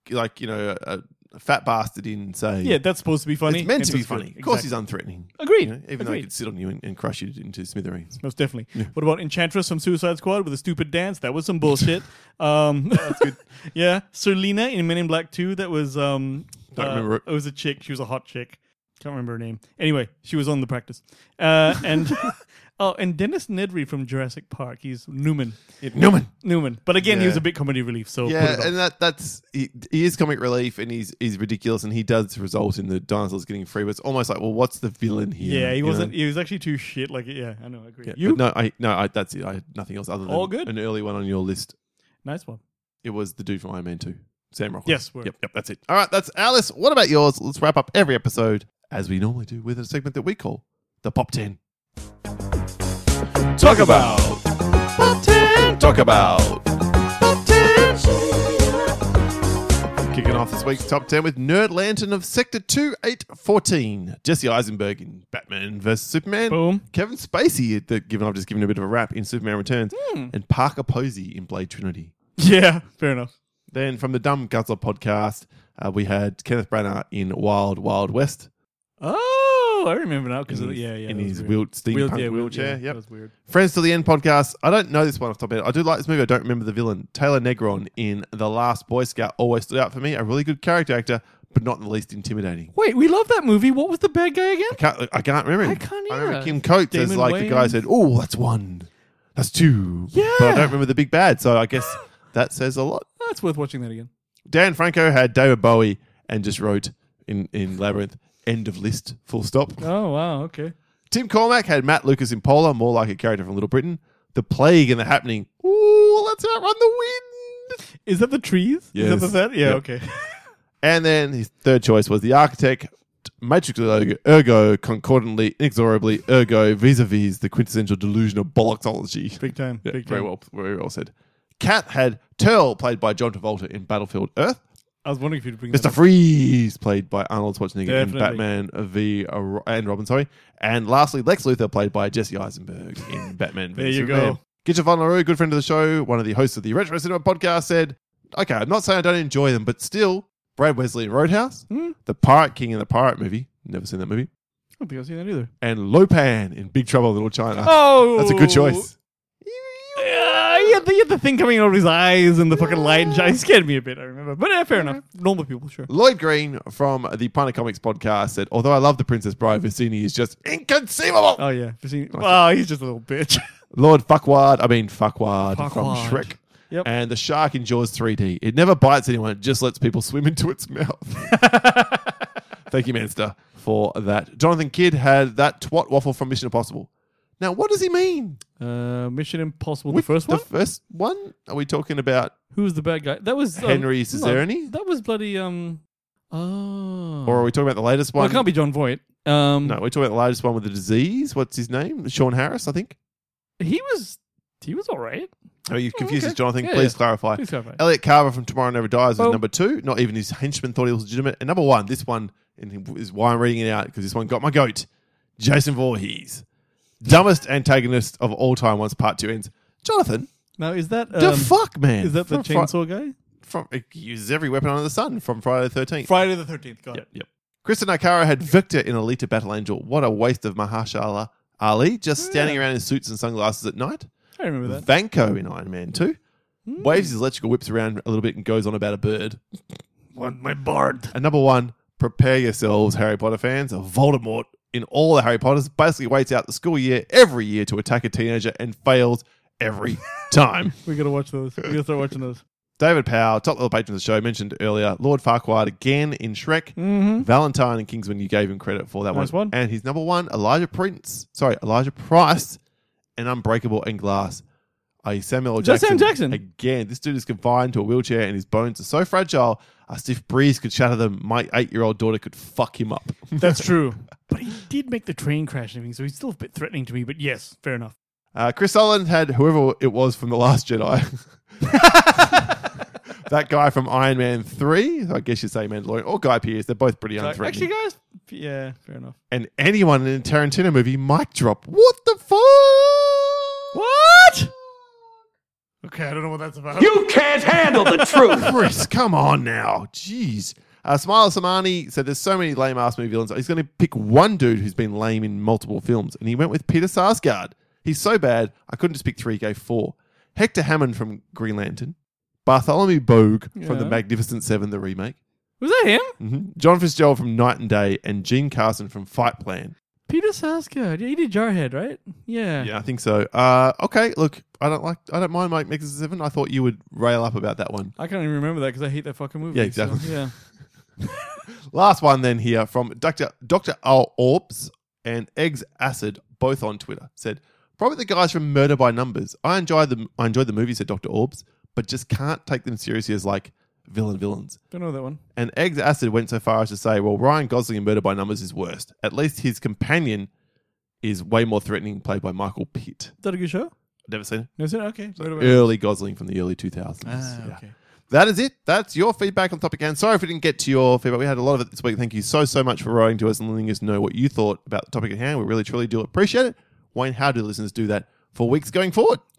[SPEAKER 3] a fat bastard in, say,
[SPEAKER 2] Yeah, that's supposed to be funny.
[SPEAKER 3] it's meant to be
[SPEAKER 2] just good.
[SPEAKER 3] funny. Of course,
[SPEAKER 2] Exactly.
[SPEAKER 3] he's unthreatening.
[SPEAKER 2] Agreed.
[SPEAKER 3] You know, even though he
[SPEAKER 2] Agreed.
[SPEAKER 3] could sit on you and crush you into smithereens.
[SPEAKER 2] Most definitely. What about Enchantress from Suicide Squad with a stupid dance? That was some bullshit. That's good. Yeah, Serlina in Men in Black 2. That was
[SPEAKER 3] Don't remember it.
[SPEAKER 2] It was a chick. She was a hot chick. Can't remember her name. Anyway, she was on The Practice. And and Dennis Nedry from Jurassic Park. He's Newman.
[SPEAKER 3] Newman.
[SPEAKER 2] But again, he was
[SPEAKER 3] Yeah.
[SPEAKER 2] a bit comedy relief. So put
[SPEAKER 3] Yeah,
[SPEAKER 2] it off.
[SPEAKER 3] and that's he is comic relief, and he's ridiculous, and he does result in the dinosaurs getting free. But it's almost like, well, what's the villain here?
[SPEAKER 2] Yeah, he
[SPEAKER 3] You
[SPEAKER 2] wasn't.
[SPEAKER 3] know?
[SPEAKER 2] He was actually too shit. Like, yeah, I know. I agree.
[SPEAKER 3] Yeah,
[SPEAKER 2] You?
[SPEAKER 3] but that's it. I had nothing else other than
[SPEAKER 2] All good?
[SPEAKER 3] an early one on your list.
[SPEAKER 2] Nice one.
[SPEAKER 3] It was the dude from Iron Man 2, Sam Rockwell.
[SPEAKER 2] Yes, word.
[SPEAKER 3] Yep, that's it. All right, that's Alice. What about yours? Let's wrap up every episode, as we normally do, with a segment that we call the Pop 10. Talk about Pop 10. Talk about Pop 10. Kicking off this week's Top 10 with Nerd Lantern of Sector 2814. Jesse Eisenberg in Batman vs. Superman.
[SPEAKER 2] Boom.
[SPEAKER 3] Kevin Spacey, I've just given a bit of a rap in Superman Returns. And Parker Posey in Blade Trinity.
[SPEAKER 2] Yeah, fair enough.
[SPEAKER 3] Then from the Dumb Guzzler podcast, we had Kenneth Branagh in Wild Wild West.
[SPEAKER 2] Oh, I remember now because
[SPEAKER 3] in his steampunk wheelchair.
[SPEAKER 2] That was weird.
[SPEAKER 3] Friends to the End podcast. I don't know this one off the top of my head. I do like this movie. I don't remember the villain. Taylor Negron in The Last Boy Scout always stood out for me. A really good character actor, but not in the least intimidating.
[SPEAKER 2] Wait, we love that movie. What was the bad guy again?
[SPEAKER 3] I can't remember him.
[SPEAKER 2] I can't
[SPEAKER 3] I remember
[SPEAKER 2] either.
[SPEAKER 3] Kim Coates as
[SPEAKER 2] Damon
[SPEAKER 3] like the guy
[SPEAKER 2] Wayans?
[SPEAKER 3] said, "Oh, that's one, that's two."
[SPEAKER 2] Yeah.
[SPEAKER 3] But I don't remember the big bad. So I guess that says a lot.
[SPEAKER 2] Oh, it's worth watching that again.
[SPEAKER 3] Dan Franco had David Bowie and just wrote in Labyrinth, "End of list, full stop."
[SPEAKER 2] Oh, wow. Okay.
[SPEAKER 3] Tim Cormack had Matt Lucas in Polar, more like a character from Little Britain. The Plague and the Happening. Ooh, let's outrun the wind.
[SPEAKER 2] Is that the trees?
[SPEAKER 3] Yes.
[SPEAKER 2] Is that the set? Yeah,
[SPEAKER 3] Yep.
[SPEAKER 2] okay.
[SPEAKER 3] And then his third choice was The Architect, Matrix ergo, concordantly, inexorably, ergo, vis-a-vis the quintessential delusion of bollocksology.
[SPEAKER 2] Big time.
[SPEAKER 3] Yeah,
[SPEAKER 2] Big time.
[SPEAKER 3] very well said. Kat had Turl, played by John Travolta in Battlefield Earth.
[SPEAKER 2] I was wondering if you'd bring that
[SPEAKER 3] Mr.
[SPEAKER 2] up.
[SPEAKER 3] Freeze, played by Arnold Schwarzenegger
[SPEAKER 2] Definitely.
[SPEAKER 3] in Batman v and Robin, sorry. And lastly, Lex Luthor, played by Jesse Eisenberg in Batman v
[SPEAKER 2] There you
[SPEAKER 3] Superman.
[SPEAKER 2] go.
[SPEAKER 3] Gitcha Von LaRue, good friend of the show, one of the hosts of the Retro Cinema podcast, said, "Okay, I'm not saying I don't enjoy them, but still, Brad Wesley in Roadhouse, The Pirate King in the Pirate movie, never seen that movie,
[SPEAKER 2] I don't think I've seen that either.
[SPEAKER 3] and Lopan in Big Trouble in Little China."
[SPEAKER 2] Oh!
[SPEAKER 3] That's a good choice.
[SPEAKER 2] He had the thing coming out of his eyes and the fucking light and shine. He scared me a bit, I remember. But fair enough. Normal people, sure.
[SPEAKER 3] Lloyd Green from the Punter Comics podcast said, "Although I love The Princess Bride, Vicini is just inconceivable."
[SPEAKER 2] Oh, yeah. Oh, he's just a little bitch.
[SPEAKER 3] Lord Fuckward from
[SPEAKER 2] Fuckward.
[SPEAKER 3] Shrek.
[SPEAKER 2] Yep.
[SPEAKER 3] And the shark in Jaws 3D. It never bites anyone. It just lets people swim into its mouth. Thank you, Manster, for that. Jonathan Kidd had that twat waffle from Mission Impossible. Now, what does he mean?
[SPEAKER 2] Mission Impossible,
[SPEAKER 3] With
[SPEAKER 2] the first one?
[SPEAKER 3] The first one? Are we talking about
[SPEAKER 2] Who was the bad guy? That was...
[SPEAKER 3] Henry
[SPEAKER 2] no,
[SPEAKER 3] Cesarini?
[SPEAKER 2] that was bloody...
[SPEAKER 3] Or are we talking about the latest
[SPEAKER 2] Well,
[SPEAKER 3] one?
[SPEAKER 2] it can't be John Voight.
[SPEAKER 3] No, we're talking about the latest one with the disease. What's his name? Sean Harris, I think.
[SPEAKER 2] He was all right.
[SPEAKER 3] Oh, you've confused
[SPEAKER 2] okay.
[SPEAKER 3] us, Jonathan.
[SPEAKER 2] Yeah,
[SPEAKER 3] Please
[SPEAKER 2] yeah.
[SPEAKER 3] clarify.
[SPEAKER 2] Please clarify.
[SPEAKER 3] Elliot Carver from Tomorrow Never Dies was
[SPEAKER 2] Oh.
[SPEAKER 3] number 2. Not even his henchman thought he was legitimate. And number 1, this one, and is why I'm reading it out, because this one got my goat. Jason Voorhees. Dumbest antagonist of all time once part 2 ends. Jonathan,
[SPEAKER 2] Now, is that...
[SPEAKER 3] the fuck, man?
[SPEAKER 2] Is that the chainsaw guy?
[SPEAKER 3] He uses every weapon under the sun from Friday the 13th.
[SPEAKER 2] Friday the 13th. Got it.
[SPEAKER 3] Yep. Kristen Okara had Victor in Alita Battle Angel. What a waste of Mahershala Ali, just standing around in suits and sunglasses at night.
[SPEAKER 2] I remember that.
[SPEAKER 3] Vanko in Iron Man 2. Waves his electrical whips around a little bit and goes on about a bird.
[SPEAKER 2] Want my bard.
[SPEAKER 3] And number 1, prepare yourselves, Harry Potter fans. Voldemort in all the Harry Potters basically waits out the school year every year to attack a teenager and fails every time.
[SPEAKER 2] We got to watch those. We got to start watching those.
[SPEAKER 3] David Powell, top little patron of the show, mentioned earlier, Lord Farquaad again in Shrek. Valentine and Kingsman, you gave him credit for that
[SPEAKER 2] Nice one.
[SPEAKER 3] And his number 1, Elijah Price and Unbreakable and Glass. Samuel L.
[SPEAKER 2] Is that
[SPEAKER 3] Jackson.
[SPEAKER 2] Sam Jackson?
[SPEAKER 3] Again, this dude is confined to a wheelchair and his bones are so fragile, a stiff breeze could shatter them. My 8-year-old daughter could fuck him up.
[SPEAKER 2] That's true. But he did make the train crash and everything, so he's still a bit threatening to me. But yes, fair enough.
[SPEAKER 3] Chris Sutherland had whoever it was from The Last Jedi. That guy from Iron Man 3, I guess you'd say Mandalorian, or Guy Pearce. They're both pretty unthreatening.
[SPEAKER 2] Actually, guys, yeah, fair enough.
[SPEAKER 3] And anyone in a Tarantino movie, mic drop. What the fuck?
[SPEAKER 2] What? Okay, I don't know what that's about.
[SPEAKER 4] You can't handle the truth.
[SPEAKER 3] Chris, come on now. Jeez. Smile Samani said there's so many lame-ass movie villains. He's going to pick one dude who's been lame in multiple films, and he went with Peter Sarsgaard. He's so bad, I couldn't just pick 3, he gave 4. Hector Hammond from Green Lantern. Bartholomew Bogue from The
[SPEAKER 2] Yeah.
[SPEAKER 3] Magnificent Seven, the remake.
[SPEAKER 2] Was that him?
[SPEAKER 3] John Fitzgerald from Night and Day, and Gene Carson from Fight Plan.
[SPEAKER 2] Peter Sarsgaard. Yeah, he did Jarhead, right? Yeah.
[SPEAKER 3] Yeah, I think so. Okay, look, I don't mind Magnificent Seven. I thought you would rail up about that one.
[SPEAKER 2] I can't even remember that because I hate that fucking movie.
[SPEAKER 3] Yeah, exactly.
[SPEAKER 2] So, yeah.
[SPEAKER 3] Last one then here from Dr. Orbs and Eggs Acid, both on Twitter, said, probably the guys from Murder by Numbers. I enjoyed the movie, said Dr. Orbs, but just can't take them seriously as like villains.
[SPEAKER 2] Don't know that one.
[SPEAKER 3] And Eggs Acid went so far as to say, well, Ryan Gosling in Murder by Numbers is worst. At least his companion is way more threatening, played by Michael Pitt.
[SPEAKER 2] Is that a good show?
[SPEAKER 3] Never seen it.
[SPEAKER 2] No, is it? Okay. What about-
[SPEAKER 3] Early Gosling from the early 2000s. Yeah.
[SPEAKER 2] okay.
[SPEAKER 3] That is it. That's your feedback on Topic And. Sorry if we didn't get to your feedback. We had a lot of it this week. Thank you so much for writing to us and letting us know what you thought about the topic at hand. We really, truly do appreciate it. Wayne, how do listeners do that for weeks going forward?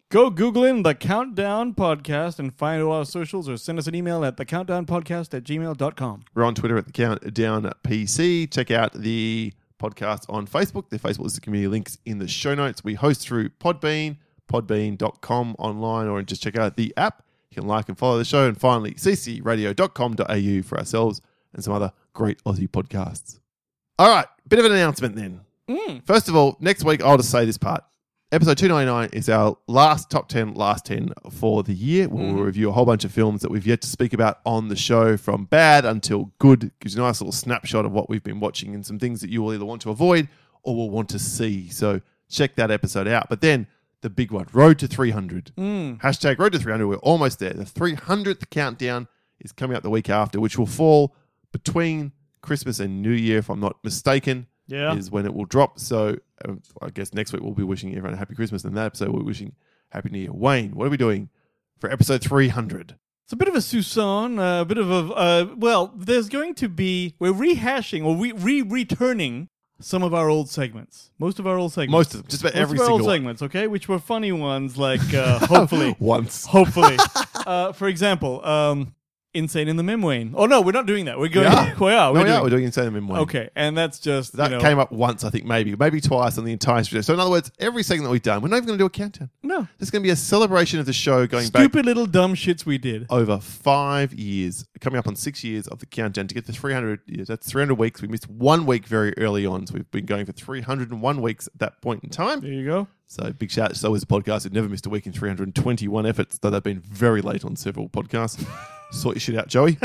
[SPEAKER 2] Go Google in The Countdown Podcast and find all our socials, or send us an email at thecountdownpodcast@gmail.com.
[SPEAKER 3] We're on Twitter at the Countdown PC. Check out the podcast on Facebook. The Facebook list of community links in the show notes. We host through Podbean, podbean.com online, or just check out the app. You can like and follow the show. And finally, ccradio.com.au for ourselves and some other great Aussie podcasts. All right, bit of an announcement then. First of all, next week, I'll just say this part. Episode 299 is our last top 10, last 10 for the year. We'll review a whole bunch of films that we've yet to speak about on the show, from bad until good. Gives you a nice little snapshot of what we've been watching and some things that you will either want to avoid or will want to see. So check that episode out. But then the big one, Road to 300. Hashtag Road to 300. We're almost there. The 300th countdown is coming up the week after, which will fall between Christmas and New Year, if I'm not mistaken.
[SPEAKER 2] Yeah.
[SPEAKER 3] Is when it will drop. So I guess next week we'll be wishing everyone a happy Christmas. And that episode we're wishing happy New Year. Wayne, what are we doing for episode 300?
[SPEAKER 2] It's a bit of a Susan, a bit of a, well, there's going to be, we're rehashing or returning some of our old segments. Most of our old segments.
[SPEAKER 3] Most of them. Just about every
[SPEAKER 2] our
[SPEAKER 3] single
[SPEAKER 2] old
[SPEAKER 3] one.
[SPEAKER 2] segments, okay? Which were funny ones, like, hopefully.
[SPEAKER 3] Once.
[SPEAKER 2] Hopefully. For example, Insane in the Mimwayne. Oh, no, we're not doing that. We're going,
[SPEAKER 3] We're doing Insane in the Mimwayne.
[SPEAKER 2] Okay, and that's just,
[SPEAKER 3] That came up once, I think, maybe twice on the entire show. So in other words, every segment that we've done, we're not even going to do a countdown.
[SPEAKER 2] No.
[SPEAKER 3] There's going to be a celebration of the show going back
[SPEAKER 2] Stupid little dumb shits we did.
[SPEAKER 3] over 5 years, coming up on 6 years of the countdown to get to 300 years. That's 300 weeks. We missed 1 week very early on, so we've been going for 301 weeks at that point in time.
[SPEAKER 2] There you go.
[SPEAKER 3] So big shout out to So Is the Podcast. We've never missed a week in 321 efforts, though they've been very late on several podcasts. Sort your shit out, Joey.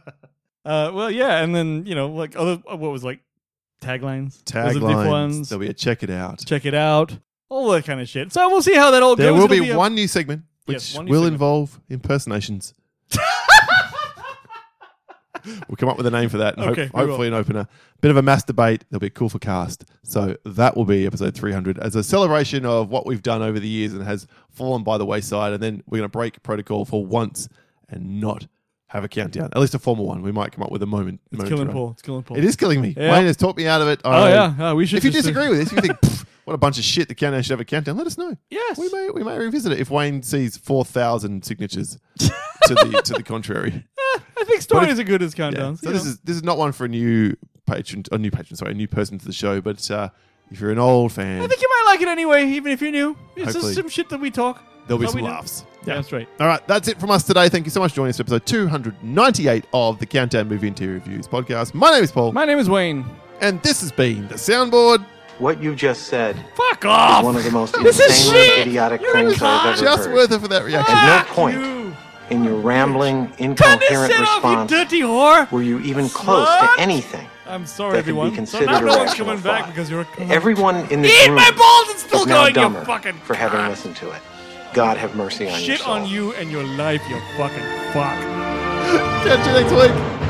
[SPEAKER 2] Well, yeah, and then, like other, what was like taglines? Was it diff
[SPEAKER 3] Taglines.
[SPEAKER 2] ones?
[SPEAKER 3] There'll be a check it out.
[SPEAKER 2] Check it out. All that kind of shit. So we'll see how that all
[SPEAKER 3] There
[SPEAKER 2] goes.
[SPEAKER 3] will
[SPEAKER 2] It'll
[SPEAKER 3] be
[SPEAKER 2] a-
[SPEAKER 3] one new segment, which
[SPEAKER 2] Yes, one new
[SPEAKER 3] will
[SPEAKER 2] segment.
[SPEAKER 3] involve impersonations. We'll come up with a name for that. And
[SPEAKER 2] Okay, we will.
[SPEAKER 3] hopefully an opener. Bit of a mass debate. There'll be a call for cast. So that will be episode 300 as a celebration of what we've done over the years and has fallen by the wayside. And then we're going to break protocol for once and not have a countdown. At least a formal one. We might come up with a moment.
[SPEAKER 2] It's killing Paul. It's killing Paul.
[SPEAKER 3] It is killing me.
[SPEAKER 2] Yeah.
[SPEAKER 3] Wayne has talked me out of it.
[SPEAKER 2] Oh, yeah. We should
[SPEAKER 3] If you
[SPEAKER 2] just-
[SPEAKER 3] disagree with this, if you think, "Pff, what a bunch of shit, the countdown should have a countdown," let us know.
[SPEAKER 2] Yes.
[SPEAKER 3] We may revisit it if Wayne sees 4,000 signatures to the contrary.
[SPEAKER 2] I think stories are good as
[SPEAKER 3] Yeah.
[SPEAKER 2] countdowns.
[SPEAKER 3] So this is not one for a new person to the show, but if you're an old fan,
[SPEAKER 2] I think you might like it anyway, even if you're new. It's
[SPEAKER 3] Hopefully.
[SPEAKER 2] just some shit that we talk.
[SPEAKER 3] there'll be
[SPEAKER 2] That's
[SPEAKER 3] some
[SPEAKER 2] how we do.
[SPEAKER 3] laughs.
[SPEAKER 2] Yeah, that's right.
[SPEAKER 3] All right, that's it from us today. Thank you so much for joining us for episode 298 of the Countdown Movie Interior Reviews podcast. My name is Paul,
[SPEAKER 2] My name is Wayne.
[SPEAKER 3] and this has been the Soundboard.
[SPEAKER 4] What you just said
[SPEAKER 2] Fuck
[SPEAKER 4] is
[SPEAKER 2] off!
[SPEAKER 4] one of the most
[SPEAKER 2] This is
[SPEAKER 4] insanely
[SPEAKER 2] shit!
[SPEAKER 4] idiotic
[SPEAKER 2] You're
[SPEAKER 4] things I've ever
[SPEAKER 3] Just
[SPEAKER 4] heard.
[SPEAKER 3] worth it for that reaction.
[SPEAKER 4] At no point
[SPEAKER 2] You.
[SPEAKER 4] in your rambling,
[SPEAKER 2] Cut this
[SPEAKER 4] incoherent
[SPEAKER 2] shit off, you
[SPEAKER 4] response
[SPEAKER 2] dirty whore!
[SPEAKER 4] were you even close
[SPEAKER 2] Slut!
[SPEAKER 4] to anything.
[SPEAKER 2] I'm sorry,
[SPEAKER 4] that could be
[SPEAKER 2] everyone. So
[SPEAKER 4] considered
[SPEAKER 2] now
[SPEAKER 4] a
[SPEAKER 2] no one's
[SPEAKER 4] rational
[SPEAKER 2] coming back
[SPEAKER 4] thought.
[SPEAKER 2] because you're a cunt.
[SPEAKER 4] Everyone in this
[SPEAKER 2] Eat
[SPEAKER 4] room
[SPEAKER 2] my balls and still
[SPEAKER 4] is now
[SPEAKER 2] going, you
[SPEAKER 4] dumber
[SPEAKER 2] fucking
[SPEAKER 4] for having
[SPEAKER 2] cunt.
[SPEAKER 4] listened to it. God have mercy on your
[SPEAKER 2] Shit
[SPEAKER 4] soul.
[SPEAKER 2] on you and your life, you fucking fuck.
[SPEAKER 3] Catch you next week.